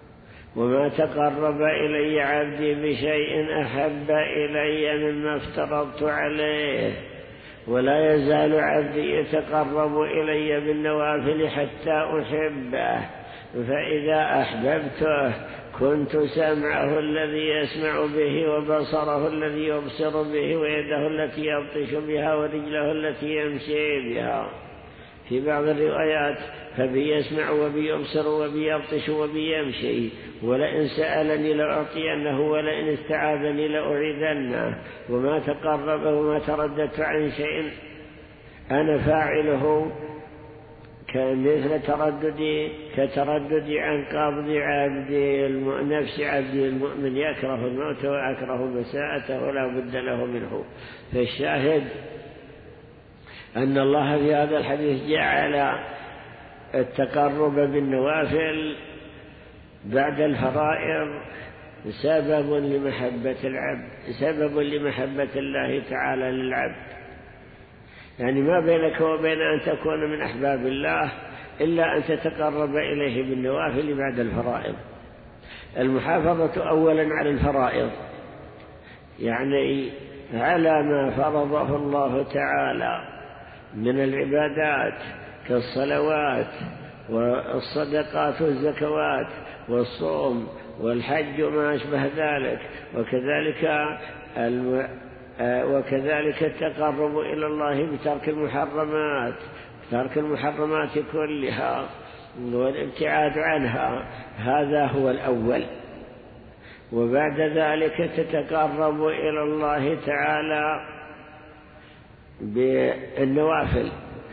S2: وما تقرب إلي عبدي بشيء أحب إلي مما افترضت عليه، ولا يزال عبدي يتقرب إلي بالنوافل حتى أحبه، فإذا أحببته كنت سمعه الذي يسمع به، وبصره الذي يبصر به، ويده التي يبطش بها، ورجله التي يمشي بها. في بعض الروايات فبي يسمع وبي يبصر وبي يبطش وبي يمشي، ولئن سألني لأعطينه، ولئن استعاذني لأعيذنه. وما تقرب وما ترددت عن شيء أنا فاعله كمثل ترددي كترددي عن قبض عبدي نفس عبدي المؤمن، يكره الموت وأكره مساءته ولا بد له منه. فالشاهد أن الله في هذا الحديث جعل التقرب بالنوافل بعد الفرائض سبب لمحبة العبد، سبب لمحبة الله تعالى للعبد. يعني ما بينك وبين أن تكون من أحباب الله إلا أن تتقرب إليه بالنوافل بعد الفرائض. المحافظة أولا على الفرائض، يعني على ما فرضه الله تعالى من العبادات كالصلوات والصدقات والزكوات والصوم والحج وما أشبه ذلك، وكذلك الم... وكذلك التقرب إلى الله بترك المحرمات ترك المحرمات كلها والابتعاد عنها، هذا هو الأول. وبعد ذلك تتقرب إلى الله تعالى بالنوافل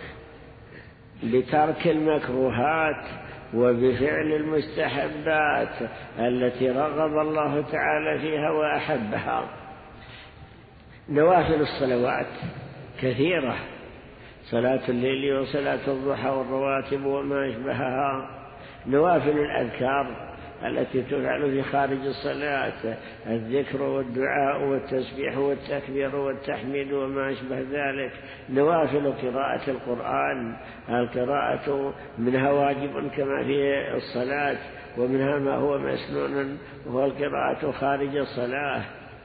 S2: بترك المكروهات وبفعل المستحبات التي رغب الله تعالى فيها وأحبها. نوافل الصلوات كثيرة، صلاة الليل وصلاة الضحى والرواتب وما أشبهها. نوافل الأذكار التي تفعل في خارج الصلاة، الذكر والدعاء والتسبيح والتكبير والتحميد وما أشبه ذلك. نوافل قراءة القرآن، القراءة منها واجب كما في الصلاة، ومنها ما هو مسنون وهو القراءة خارج الصلاة.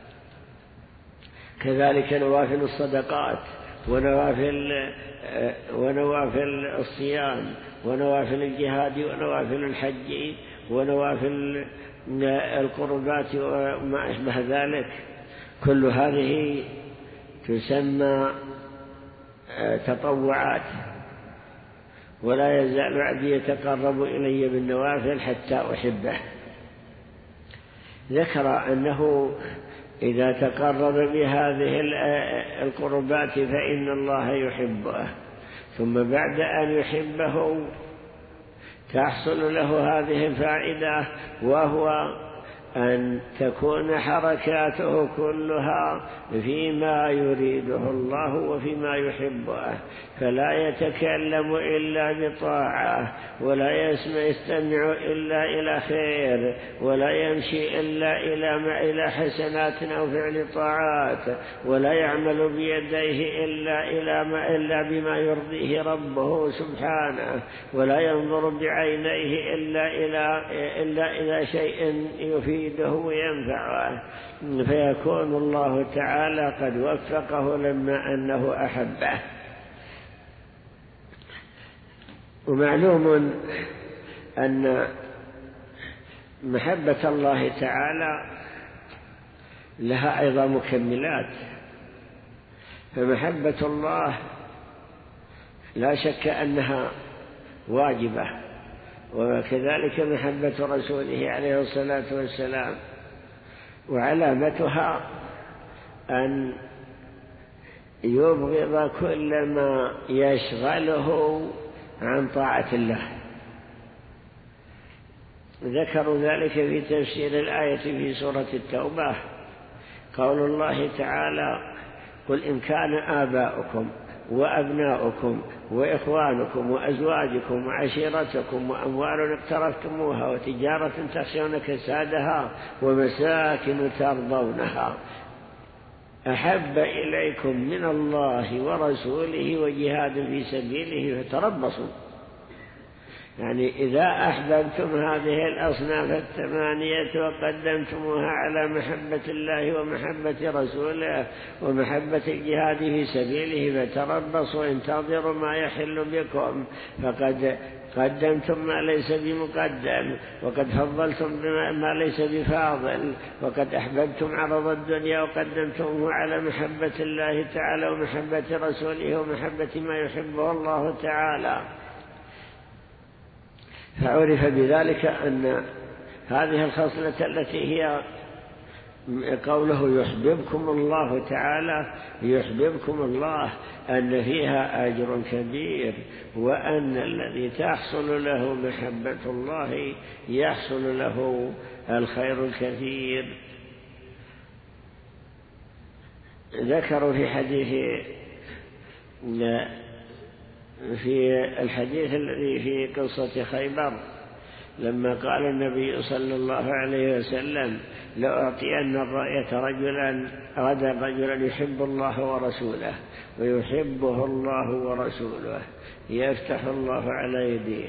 S2: كذلك نوافل الصدقات ونوافل ونوافل الصيام ونوافل الجهاد ونوافل الحج ونوافل القربات وما أشبه ذلك. كل هذه تسمى تطوعات. ولا يزال عبدي يتقرب إلي بالنوافل حتى أحبه. ذكر أنه إذا تقرب بهذه القربات فإن الله يحبه، ثم بعد أن يحبه تحصل له هذه الفائدة، وهو أن تكون حركاته كلها فيما يريده الله وفيما يحبه، فلا يتكلم إلا بطاعة، ولا يسمع يستمع إلا إلى خير، ولا يمشي إلا إلى ما إلى حسنات أو فعل طاعات، ولا يعمل بيديه إلا إلى ما إلا بما يرضيه ربه سبحانه، ولا ينظر بعينيه إلا إلى إلا إلى شيء يفيده وينفعه، فيكون الله تعالى قد وفقه لما أنه أحبه. ومعلوم أن محبة الله تعالى لها أيضا مكملات، فمحبة الله لا شك أنها واجبة، وكذلك محبة رسوله عليه الصلاة والسلام. وعلامتها أن يبغض كل ما يشغله عن طاعة الله. ذكروا ذلك في تفسير الآية في سورة التوبة، قول الله تعالى: قل إن كان آباؤكم وأبناؤكم وإخوانكم وأزواجكم وعشيرتكم وأموال اقترفتموها وتجارة تخشون كسادها ومساكن ترضونها أحب إليكم من الله ورسوله وجهاد في سبيله فتربصوا. يعني إذا أحببتم هذه الأصناف الثمانية وقدمتموها على محبة الله ومحبة رسوله ومحبة الجهاد في سبيله فتربصوا انتظروا ما يحل بكم، فقد قدمتم ما ليس بمقدم، وقد فضلتم ما ليس بفاضل، وقد أحببتم عرض الدنيا وقدمتموه على محبة الله تعالى ومحبة رسوله ومحبة ما يحبه الله تعالى. فعرف بذلك أن هذه الخصلة التي هي قوله يحببكم الله تعالى يحببكم الله أن فيها أجر كبير، وأن الذي تحصل له محبة الله يحصل له الخير الكثير. ذكروا في حديث في الحديث الذي في قصة خيبر لما قال النبي صلى الله عليه وسلم لو أعطين الراية رجلا غدا رجلا يحب الله ورسوله ويحبه الله ورسوله يفتح الله على يديه،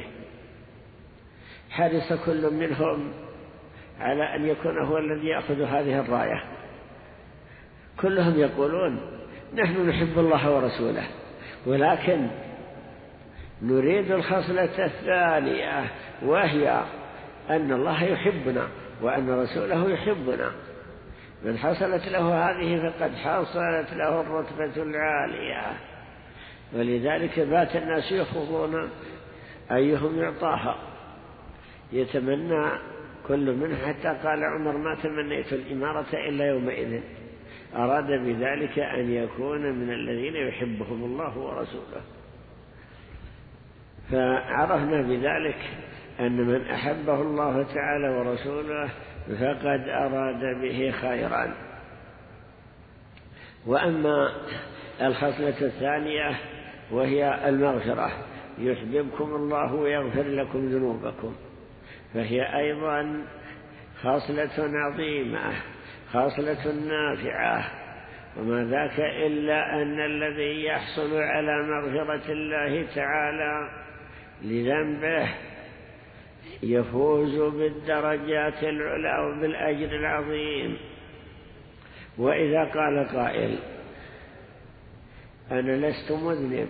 S2: حرص كل منهم على أن يكون هو الذي يأخذ هذه الراية. كلهم يقولون نحن نحب الله ورسوله، ولكن نريد الخصلة الثانية وهي أن الله يحبنا وأن رسوله يحبنا. من حصلت له هذه فقد حصلت له الرتبة العالية، ولذلك بات الناس يخوضون أيهم يعطاها، يتمنى كل منه، حتى قال عمر ما تمنيت الإمارة إلا يومئذ. أراد بذلك أن يكون من الذين يحبهم الله ورسوله. فعرفنا بذلك أن من أحبه الله تعالى ورسوله فقد أراد به خيرا. وأما الخصلة الثانية وهي المغفرة، يحببكم الله ويغفر لكم ذنوبكم، فهي أيضا خصلة عظيمة، خصلة نافعة. وما ذاك إلا أن الذي يحصل على مغفرة الله تعالى لذنبه يفوز بالدرجات العلى وبالأجر العظيم. وإذا قال قائل أنا لست مذنب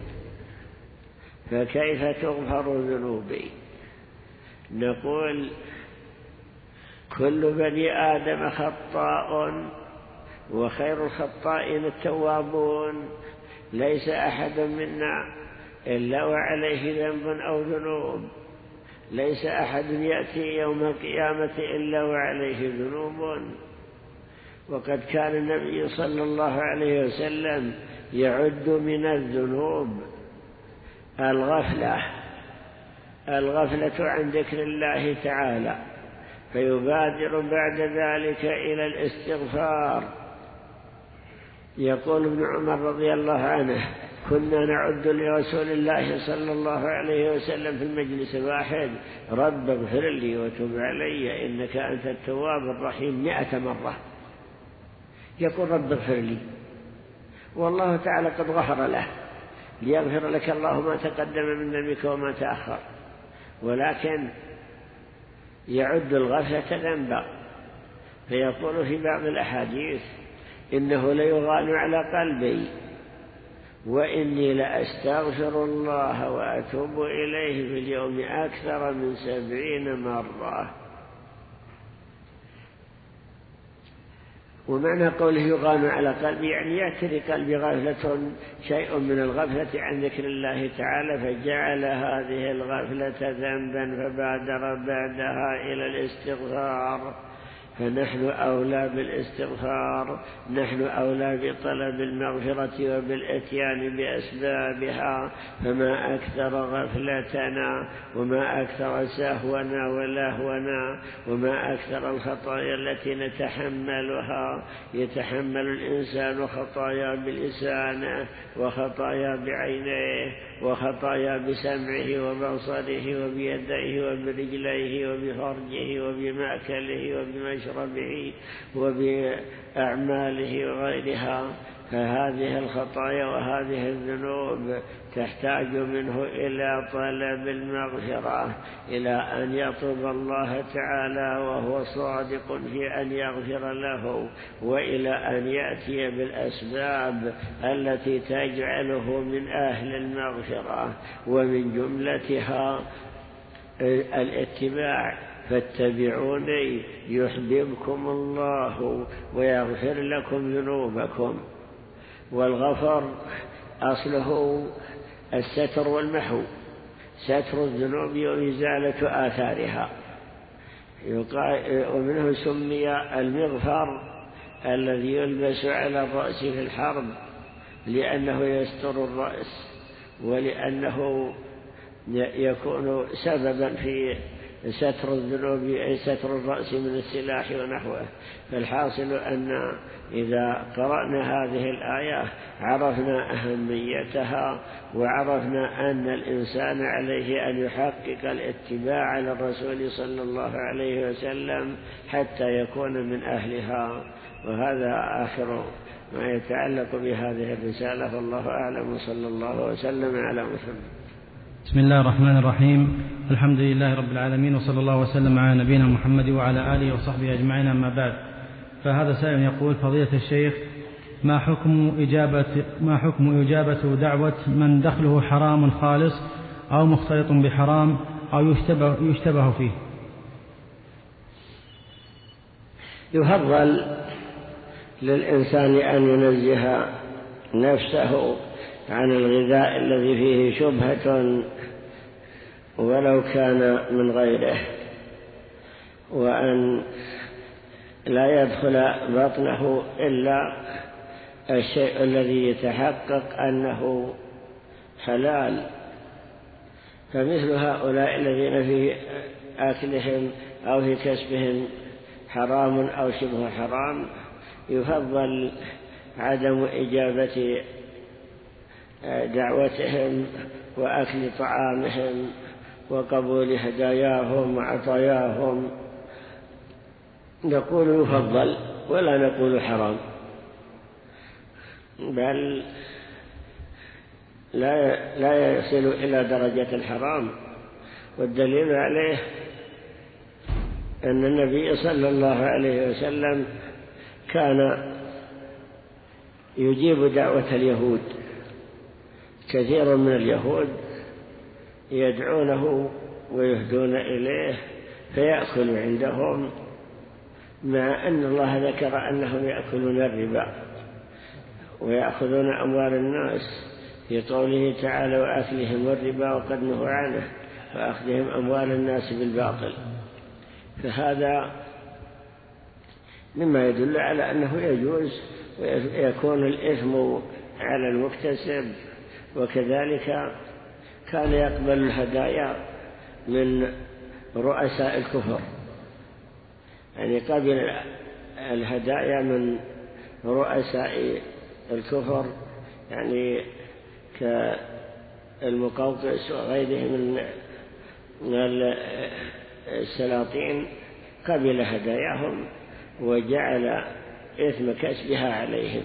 S2: فكيف تغفر ذنوبي؟ نقول كل بني آدم خطاء وخير الخطائين التوابون، ليس أحد منا إلا وعليه ذنب أو ذنوب، ليس أحد يأتي يوم القيامة إلا وعليه ذنوب. وقد كان النبي صلى الله عليه وسلم يعد من الذنوب الغفلة الغفلة عن ذكر الله تعالى، فيبادر بعد ذلك إلى الاستغفار. يقول ابن عمر رضي الله عنه كنا نعد لرسول الله صلى الله عليه وسلم في المجلس الواحد رب اغفر لي وتب علي إنك أنت التواب الرحيم مئة مرة. يقول رب اغفر لي، والله تعالى قد غفر له، ليغفر لك الله ما تقدم من ذنبك وما تأخر، ولكن يعد الغفلة ذنبا. فيقول في بعض الأحاديث إنه ليغال على قلبي وإني لأستغفر الله وأتوب إليه في اليوم أكثر من سبعين مرة. ومعنى قوله يغال على قلبي يعني يأتي قلبي غفلة، شيء من الغفلة عن ذكر الله تعالى، فجعل هذه الغفلة ذنبا فبادر بعدها إلى الاستغفار. فنحن أولى بالاستغفار، نحن أولى بطلب المغفرة وبالإتيان بأسبابها. فما أكثر غفلتنا وما أكثر سهونا ولهونا وما أكثر الخطايا التي نتحملها. يتحمل الإنسان خطايا بلسانه وخطايا بعينيه وخطايا بسمعه وبصره وبيديه وبرجليه وبفرجه وبمأكله وبمشربه وبأعماله وغيرها. فهذه الخطايا وهذه الذنوب تحتاج منه إلى طلب المغفرة، إلى أن يطلب الله تعالى وهو صادق في أن يغفر له، وإلى أن يأتي بالأسباب التي تجعله من أهل المغفرة، ومن جملتها الاتباع. فاتبعوني يحببكم الله ويغفر لكم ذنوبكم. والغفر أصله الستر والمحو، ستر الذنوب وإزالة آثارها، ومنه سمي المغفر الذي يلبس على الرأس في الحرب، لأنه يستر الرأس، ولأنه يكون سببا في ستر الذنوب، أي ستر الرأس من السلاح ونحوه. فالحاصل أن إذا قرأنا هذه الآية عرفنا أهميتها، وعرفنا أن الإنسان عليه أن يحقق الاتباع للرسول صلى الله عليه وسلم حتى يكون من أهلها. وهذا آخر ما يتعلق بهذه الرسالة، والله أعلم، صلى الله وسلم على محمد.
S1: بسم الله الرحمن الرحيم. الحمد لله رب العالمين، وصلى الله وسلم على نبينا محمد وعلى آله وصحبه أجمعين، أما بعد. فهذا سائل يقول: فضيلة الشيخ، ما حكم إجابة ما حكم إجابة دعوة من دخله حرام خالص أو مختلط بحرام أو يشتبه, يشتبه فيه؟
S2: يفضل للإنسان أن ينزه نفسه عن الغذاء الذي فيه شبهة ولو كان من غيره، وأن لا يدخل بطنه إلا الشيء الذي يتحقق أنه حلال. فمثل هؤلاء الذين في أكلهم أو في كسبهم حرام أو شبه حرام يفضل عدم إجابة دعوتهم وأكل طعامهم وقبول هداياهم وعطاياهم. نقول يفضل ولا نقول حرام، بل لا لا يصل إلى درجة الحرام. والدليل عليه أن النبي صلى الله عليه وسلم كان يجيب دعوة اليهود. كثير من اليهود يدعونه ويهدون إليه فيأكل عندهم، مع أن الله ذكر أنهم يأكلون الربا ويأخذون أموال الناس في قوله تعالى: وأكلهم الربا وقد نهوا عنه وأخذهم أموال الناس بالباطل. فهذا مما يدل على أنه يجوز ويكون الإثم على المكتسب. وكذلك كان يقبل الهدايا من رؤساء الكفر، يعني قبل الهدايا من رؤساء الكفر، يعني كالمقوقس وغيره من السلاطين، قبل هداياهم وجعل إثم كسبها عليهم.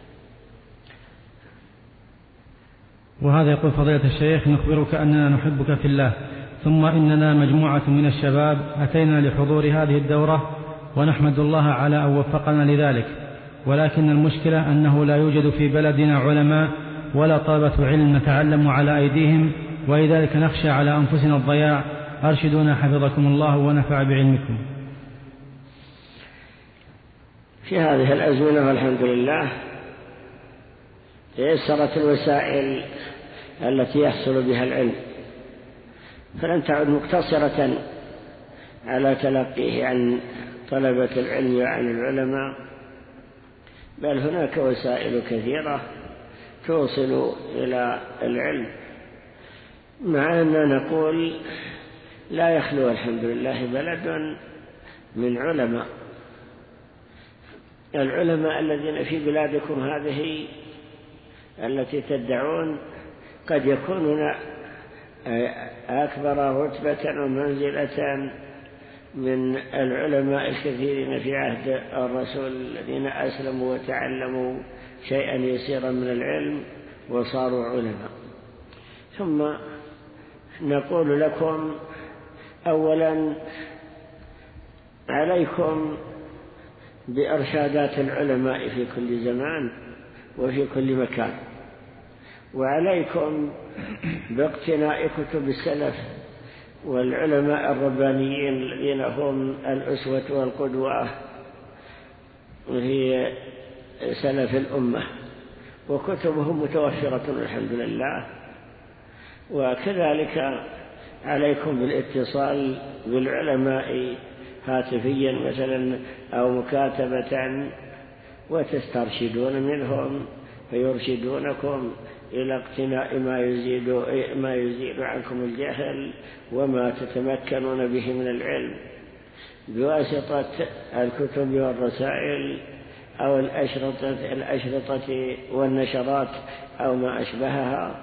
S1: وهذا يقول: فضيلة الشيخ، نخبرك أننا نحبك في الله، ثم إننا مجموعة من الشباب أتينا لحضور هذه الدورة، ونحمد الله على أن وفقنا لذلك، ولكن المشكلة أنه لا يوجد في بلدنا علماء ولا طلبة علم نتعلم على أيديهم، ولذلك نخشى على أنفسنا الضياع. أرشدونا حفظكم الله ونفع بعلمكم.
S2: في هذه الأزمنة والحمد لله تيسرت الوسائل التي يحصل بها العلم، فلم تعد مقتصرة على تلقيه عن طلبة العلم وعن العلماء، بل هناك وسائل كثيرة توصل إلى العلم. مع أننا نقول لا يخلو الحمد لله بلد من علماء. العلماء الذين في بلادكم هذه التي تدعون قد يكونون أكبر رتبة ومنزلة من العلماء الكثيرين في عهد الرسول الذين أسلموا وتعلموا شيئا يسيرا من العلم وصاروا علماء. ثم نقول لكم أولا عليكم بإرشادات العلماء في كل زمان وفي كل مكان، وعليكم باقتناء كتب السلف والعلماء الربانيين الذين هم الأسوة والقدوة وهي سلف الأمة، وكتبهم متوفرة الحمد لله. وكذلك عليكم بالاتصال بالعلماء هاتفيا مثلا أو مكاتبة، وتسترشدون منهم فيرشدونكم إلى اقتناء ما يزيد, ما يزيد عنكم الجهل وما تتمكنون به من العلم بواسطة الكتب والرسائل أو الأشرطة, الأشرطة والنشرات أو ما أشبهها،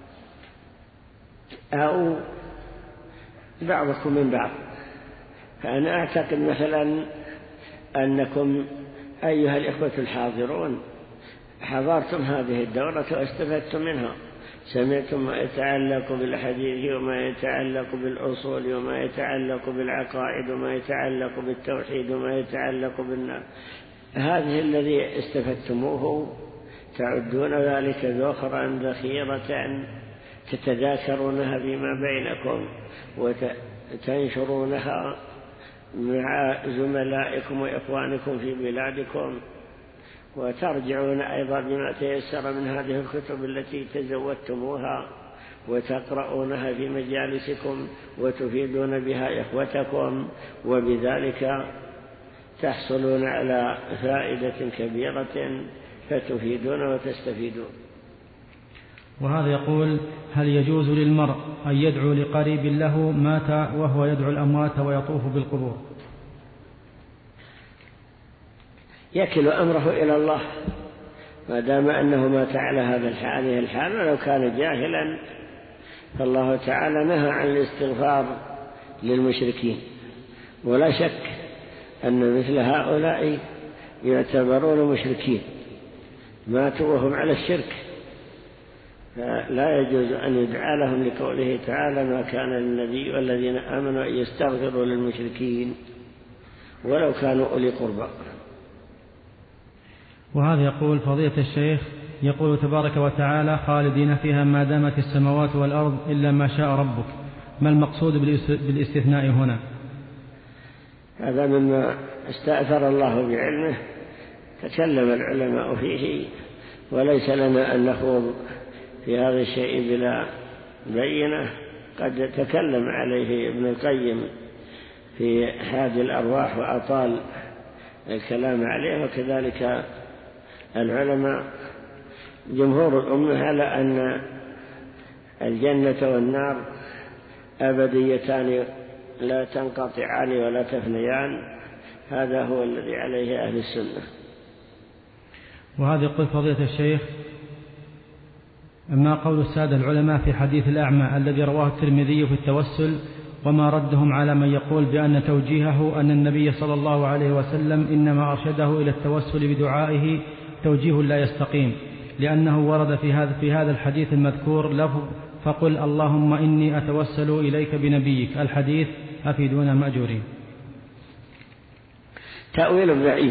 S2: أو بعضكم من بعض. فأنا أعتقد مثلا أنكم أيها الإخوة الحاضرون حضرتم هذه الدورة واستفدتم منها، سمعتم ما يتعلق بالحديث وما يتعلق بالأصول وما يتعلق بالعقائد وما يتعلق بالتوحيد وما يتعلق بالنار. هذه الذي استفدتموه تعدون ذلك ذخرا ذخيرة تتذاكرونها فيما بينكم وتنشرونها مع زملائكم وإخوانكم في بلادكم، وترجعون أيضا بما تيسر من هذه الكتب التي تزودتموها وتقرؤونها في مجالسكم وتفيدون بها إخوتكم، وبذلك تحصلون على فائدة كبيرة فتفيدون وتستفيدون.
S1: وهذا يقول: هل يجوز للمرء أن يدعو لقريب له مات وهو يدعو الأموات ويطوف بالقبور؟
S2: يكل أمره إلى الله ما دام أنه مات على هذا هذه الحال، ولو كان جاهلا فالله تعالى نهى عن الاستغفار للمشركين، ولا شك أن مثل هؤلاء يعتبرون مشركين ماتوا وهم على الشرك، فلا يجوز أن يدعى لهم لقوله تعالى: ما كان للنبي والذين آمنوا أن يستغفروا للمشركين ولو كانوا أولي قربى.
S1: وهذا يقول: فضيلة الشيخ، يقول تبارك وتعالى: خالدين فيها ما دامت السماوات والأرض إلا ما شاء ربك، ما المقصود بالاستثناء هنا؟
S2: هذا مما استأثر الله بعلمه تكلم العلماء فيه، وليس لنا أن نخوض في هذا الشيء بلا بينة. قد تكلم عليه ابن القيم في حاد الأرواح وأطال الكلام عليه، وكذلك العلماء جمهور الأمة على أن الجنة والنار أبديتان لا تنقطعان ولا تفنيان. هذا هو الذي عليه أهل السنة.
S1: وهذا يقول: فضيلة الشيخ، أما قول السادة العلماء في حديث الأعمى الذي رواه الترمذي في التوسل، وما ردهم على من يقول بأن توجيهه أن النبي صلى الله عليه وسلم إنما أرشده إلى التوسل بدعائه توجيه لا يستقيم، لأنه ورد في هذا في هذا الحديث المذكور لفظ: فقل اللهم إني أتوسل إليك بنبيك. الحديث أفيدونا مأجورين.
S2: تأويل بعيد،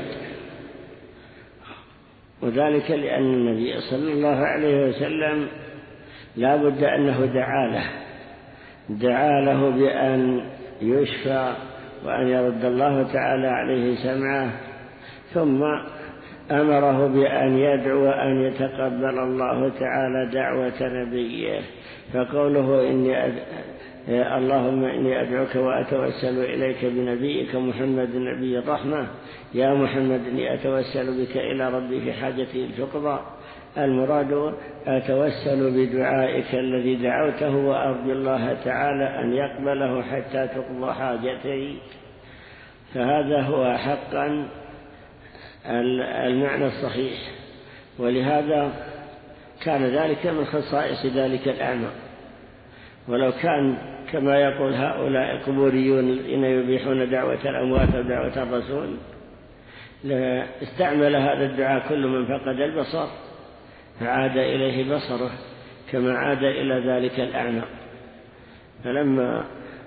S2: وذلك لأن النبي صلى الله عليه وسلم لا بد أنه دعا له دعا له بأن يشفى وأن يرد الله تعالى عليه سمعه، ثم أمره بأن يدعو أن يتقبل الله تعالى دعوة نبيه. فقوله إني أد... اللهم إني أدعوك وأتوسل إليك بنبيك محمد نبي الرحمة، يا محمد إني أتوسل بك إلى ربي في حاجتي الفقراء. المراد أتوسل بدعائك الذي دعوته وأرجو الله تعالى أن يقبله حتى تقضى حاجتي. فهذا هو حقا المعنى الصحيح، ولهذا كان ذلك من خصائص ذلك الأعمى. ولو كان كما يقول هؤلاء القبوريون الذين يبيحون دعوة الأموات ودعوة الرسول، استعمل هذا الدعاء كل من فقد البصر فعاد إليه بصره كما عاد إلى ذلك الأعمى. فلما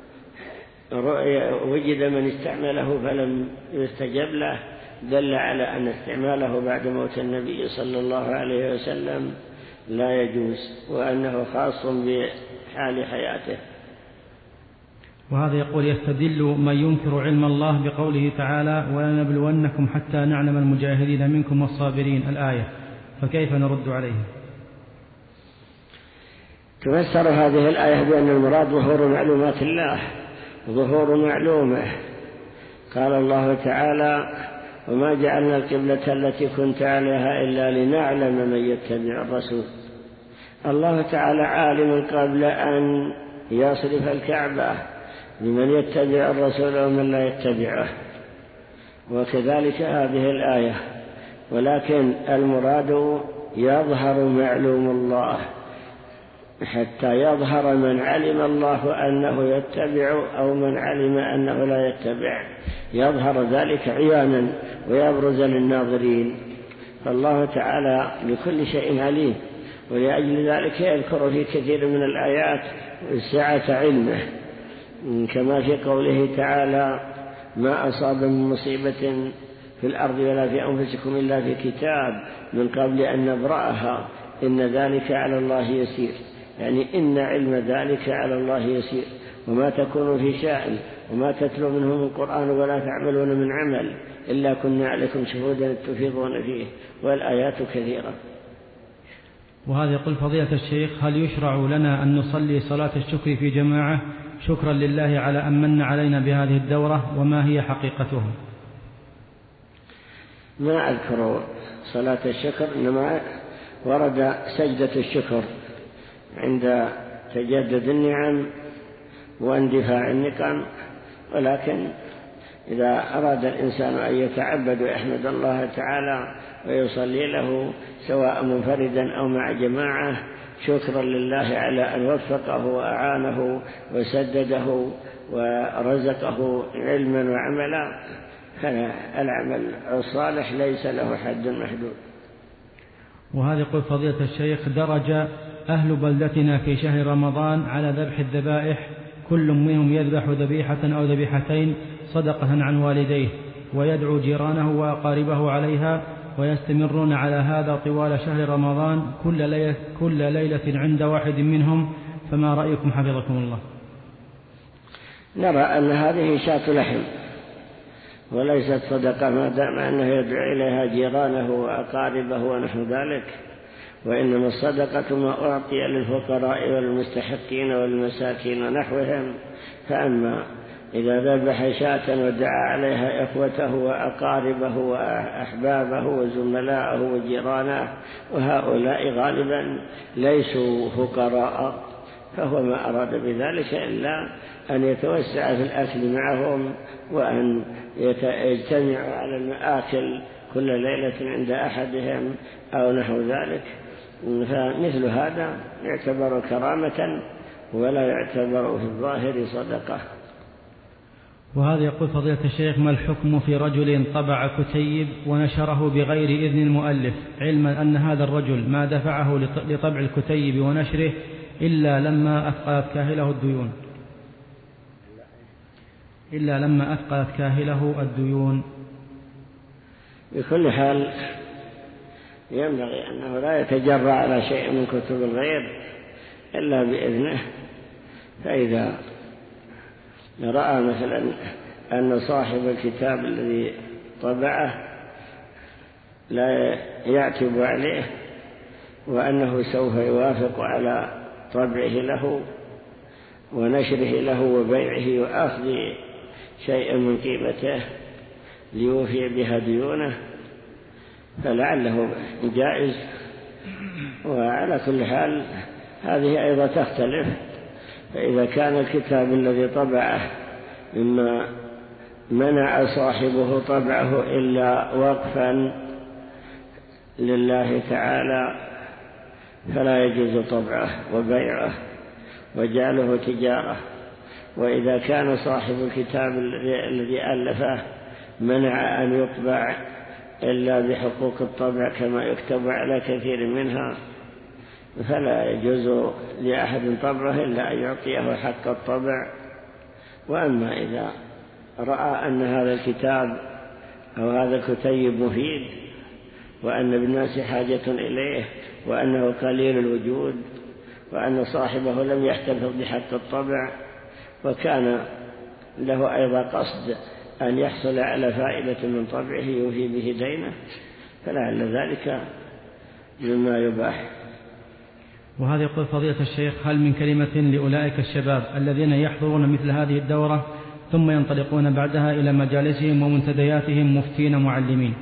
S2: وجد من استعمله فلم يستجب له دل على أن استعماله بعد موت النبي صلى الله عليه وسلم لا يجوز، وأنه خاص بحال حياته.
S1: وهذا يقول يستدل من ينكر علم الله بقوله تعالى ولنبلونكم حتى نعلم المجاهدين منكم والصابرين الآية، فكيف نرد عليه؟
S2: تفسر هذه الآية بأن المراد ظهور معلومات الله، ظهور معلومه. قال الله تعالى وما جعلنا القبلة التي كنت عليها إلا لنعلم من يتبع الرسول. الله تعالى عالم قبل أن يصرف الكعبة لمن يتبع الرسول ومن لا يتبعه، وكذلك هذه الآية. ولكن المراد يظهر معلوم الله حتى يظهر من علم الله أنه يتبع أو من علم أنه لا يتبع، يظهر ذلك عيانا ويبرز للناظرين. فالله تعالى بكل شيء عليم، ولأجل ذلك يذكر في كثير من الآيات سعة علمه، كما في قوله تعالى ما أصاب من مصيبة في الأرض ولا في أنفسكم إلا في كتاب من قبل أن نبرأها إن ذلك على الله يسير، يعني إن علم ذلك على الله يسير. وما تكون في شأن وما تتلو منه من قرآن ولا تعملون من عمل إلا كنا عليكم شهودا تفيضون فيه، والآيات كثيرة.
S1: وهذا يقول فضيلة الشيخ هل يشرع لنا أن نصلي صلاة الشكر في جماعة شكرا لله على أن من علينا بهذه الدورة، وما هي حقيقتها؟
S2: ما أذكر صلاة الشكر، إنما ورد سجدة الشكر عند تجدد النعم واندفاع النقم. ولكن إذا أراد الإنسان أن يتعبد ويحمد الله تعالى ويصلي له سواء منفردا أو مع جماعة شكرا لله على أن وفقه وأعانه وسدده ورزقه علما وعملا، فالعمل الصالح ليس له حد محدود.
S1: وهذا يقول فضيلة الشيخ درج أهل بلدتنا في شهر رمضان على ذبح الذبائح، كل منهم يذبح ذبيحة أو ذبيحتين صدقة عن والديه ويدعو جيرانه وأقاربه عليها، ويستمرون على هذا طوال شهر رمضان كل ليلة, كل ليلة عند واحد منهم، فما رأيكم حفظكم الله؟
S2: نرى أن هذه شاة لحم وليست صدقة ما دام أنه يدعو إليها جيرانه وأقاربه ونحو ذلك، وإنما الصدقة ما أعطي للفقراء والمستحقين والمساكين ونحوهم. فأما إذا ذبح شاة ودعا عليها إخوته وأقاربه وأحبابه وزملاءه وجيرانه وهؤلاء غالبا ليسوا فقراء، فهو ما أراد بذلك إلا أن يتوسع في الأكل معهم وأن يجتمعوا على المآكل كل ليلة عند أحدهم أو نحو ذلك. فمثل هذا يعتبر كرامة ولا يعتبر في الظاهر صدقة.
S1: وهذا يقول فضيلة الشيخ ما الحكم في رجل طبع كتيب ونشره بغير إذن المؤلف، علما أن هذا الرجل ما دفعه لطبع الكتيب ونشره إلا لما أثقلت كاهله الديون إلا لما أثقلت كاهله الديون
S2: بكل حال ينبغي أنه لا يتجرأ على شيء من كتب الغير إلا بإذنه. فإذا رأى مثلا أن صاحب الكتاب الذي طبعه لا يعتب عليه وأنه سوف يوافق على طبعه له ونشره له وبيعه وأخذ شيئا من قيمته ليوفي بها ديونه، فلعله جائز. وعلى كل حال هذه أيضا تختلف، فإذا كان الكتاب الذي طبعه مما منع صاحبه طبعه إلا وقفا لله تعالى فلا يجوز طبعه وبيعه وجعله تجارة. وإذا كان صاحب الكتاب الذي ألفه منع أن يطبع إلا بحقوق الطبع كما يكتب على كثير منها، فلا يجوز لأحد طبعه إلا أن يعطيه حق الطبع. وأما إذا رأى أن هذا الكتاب أو هذا الكتيب مفيد وأن بالناس حاجة إليه وأنه قليل الوجود وأن صاحبه لم يحتفظ بحق الطبع وكان له أيضا قصد أن يحصل على فائدة من طبعه يوفي به دينه، فلعل ذلك مما يباح.
S1: وهذا يقول فضيلة الشيخ: هل من كلمة لأولئك الشباب الذين يحضرون مثل هذه الدورة ثم ينطلقون بعدها إلى مجالسهم ومنتدياتهم مفتين معلمين؟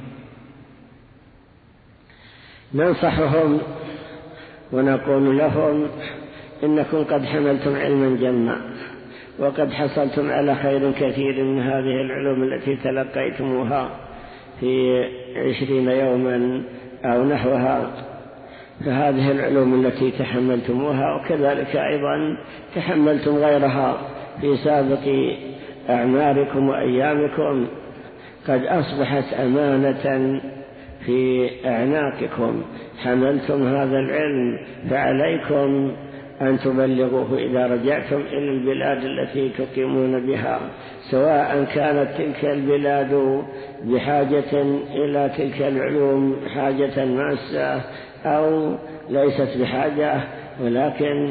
S2: ننصحهم ونقول لهم: إنكم قد حملتم علما جما وقد حصلتم على خير كثير من هذه العلوم التي تلقيتموها في عشرين يوما أو نحوها، فهذه العلوم التي تحملتموها وكذلك أيضا تحملتم غيرها في سابق أعماركم وأيامكم قد أصبحت أمانة في أعناقكم، حملتم هذا العلم فعليكم أن تبلغوه إذا رجعتم إلى البلاد التي تقيمون بها، سواء كانت تلك البلاد بحاجة إلى تلك العلوم حاجة ماسة أو ليست بحاجة، ولكن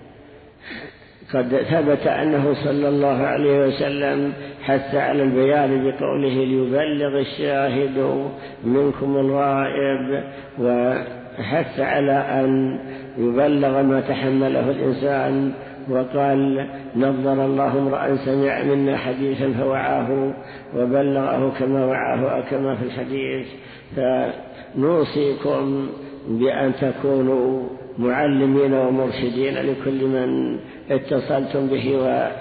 S2: قد ثبت أنه صلى الله عليه وسلم حث على البيان بقوله: ليبلغ الشاهد منكم الغائب، وحث على أن يبلغ ما تحمله الإنسان، وقال: نظر الله امرأ سمع منا حديثا فوعاه وبلغه كما وعاه أو كما في الحديث. فنوصيكم بأن تكونوا معلمين ومرشدين لكل من اتصلتم به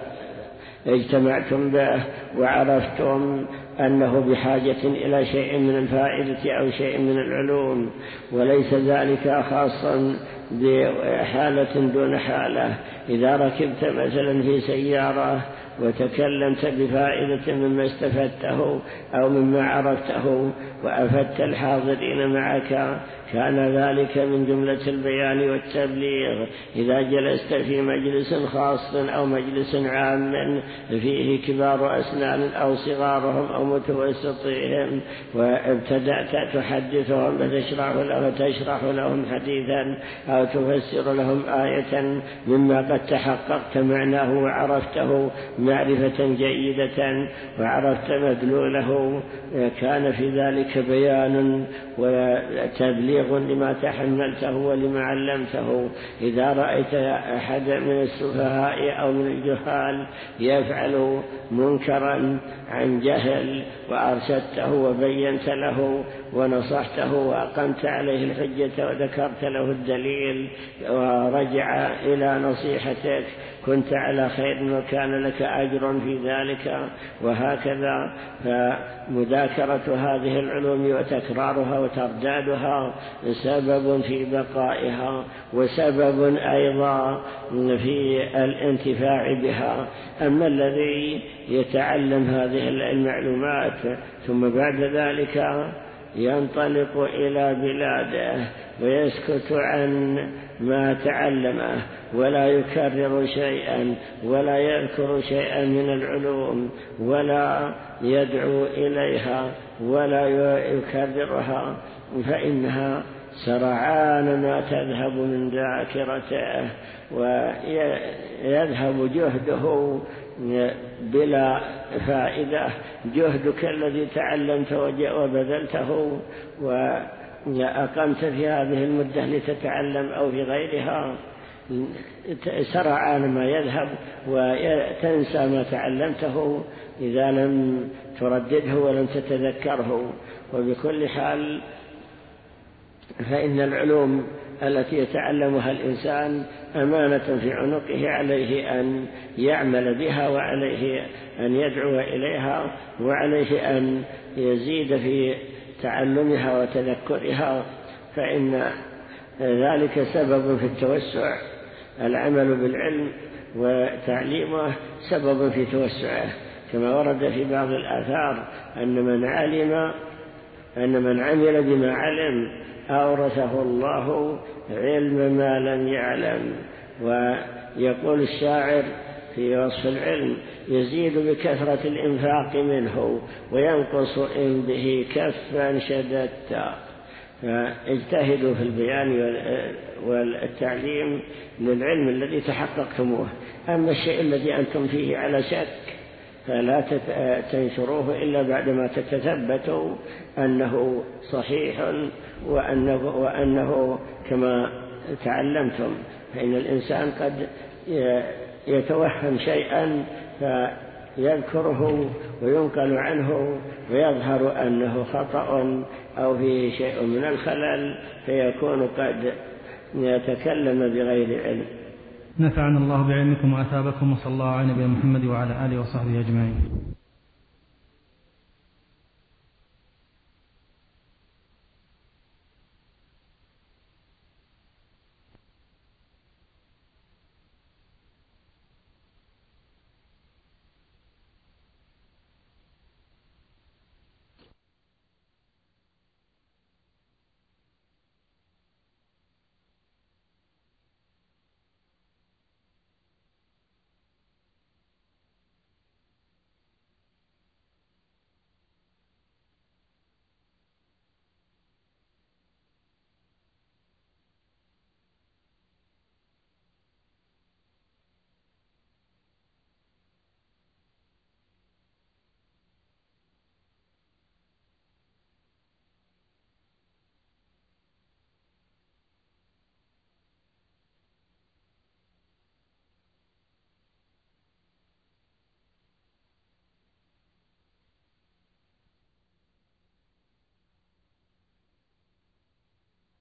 S2: واجتمعتم به وعرفتم أنه بحاجة إلى شيء من الفائدة أو شيء من العلوم، وليس ذلك خاصا بحالة دون حالة. إذا ركبت مثلا في سيارة وتكلمت بفائدة مما استفدته أو مما عرفته وأفدت الحاضرين معك كان ذلك من جملة البيان والتبليغ. إذا جلست في مجلس خاص أو مجلس عام فيه كبار أسنان أو صغارهم أو متوسطيهم وابتدأت تحدثهم فتشرح لهم, تشرح لهم حديثا أو تفسر لهم آية مما قد تحققت معناه وعرفته معرفة جيدة وعرفت مدلوله، كان في ذلك بيان وتبليغ لما تحملته ولما علمته. إذا رأيت أحد من السفهاء أو من الجهال يفعل منكرا عن جهل وأرشدته وبينت له ونصحته وأقمت عليه الحجة وذكرت له الدليل ورجع إلى نصيحتك كنت على خير وكان لك أجر في ذلك. وهكذا فمذاكرة هذه العلوم وتكرارها وتردادها سبب في بقائها وسبب أيضا في الانتفاع بها. أما الذي يتعلم هذه المعلومات ثم بعد ذلك ينطلق إلى بلاده ويسكت عن ما تعلمه ولا يكرر شيئا ولا يذكر شيئا من العلوم ولا يدعو إليها ولا يكررها، فإنها سرعان ما تذهب من ذاكرته ويذهب جهده بلا فائدة. جهدك الذي تعلمت وبذلته وأقمت في هذه المدة لتتعلم أو في غيرها سرعان ما يذهب وتنسى ما تعلمته إذا لم تردده ولم تتذكره. وبكل حال فإن العلوم التي يتعلمها الإنسان أمانة في عنقه، عليه أن يعمل بها وعليه أن يدعو إليها وعليه أن يزيد في تعلمها وتذكرها، فإن ذلك سبب في التوسع. العمل بالعلم وتعليمه سبب في توسعه، كما ورد في بعض الآثار أن من علم أن من عمل بما علم أورثه الله علم ما لم يعلم. ويقول الشاعر في وصف العلم: يزيد بكثرة الإنفاق منه وينقص إن به كفا شددت. فاجتهدوا في البيان والتعليم للعلم الذي تحققتموه. أما الشيء الذي أنتم فيه على شك فلا تنشروه إلا بعدما تتثبتوا أنه صحيح وأنه, وأنه كما تعلمتم. فإن الإنسان قد يتوهم شيئا فيذكره وينقل عنه ويظهر أنه خطأ أو فيه شيء من الخلل فيكون قد يتكلم بغير علم.
S1: نفعنا الله بعلمكم وأثابكم، وصلى الله على نبينا محمد وعلى آله وصحبه أجمعين.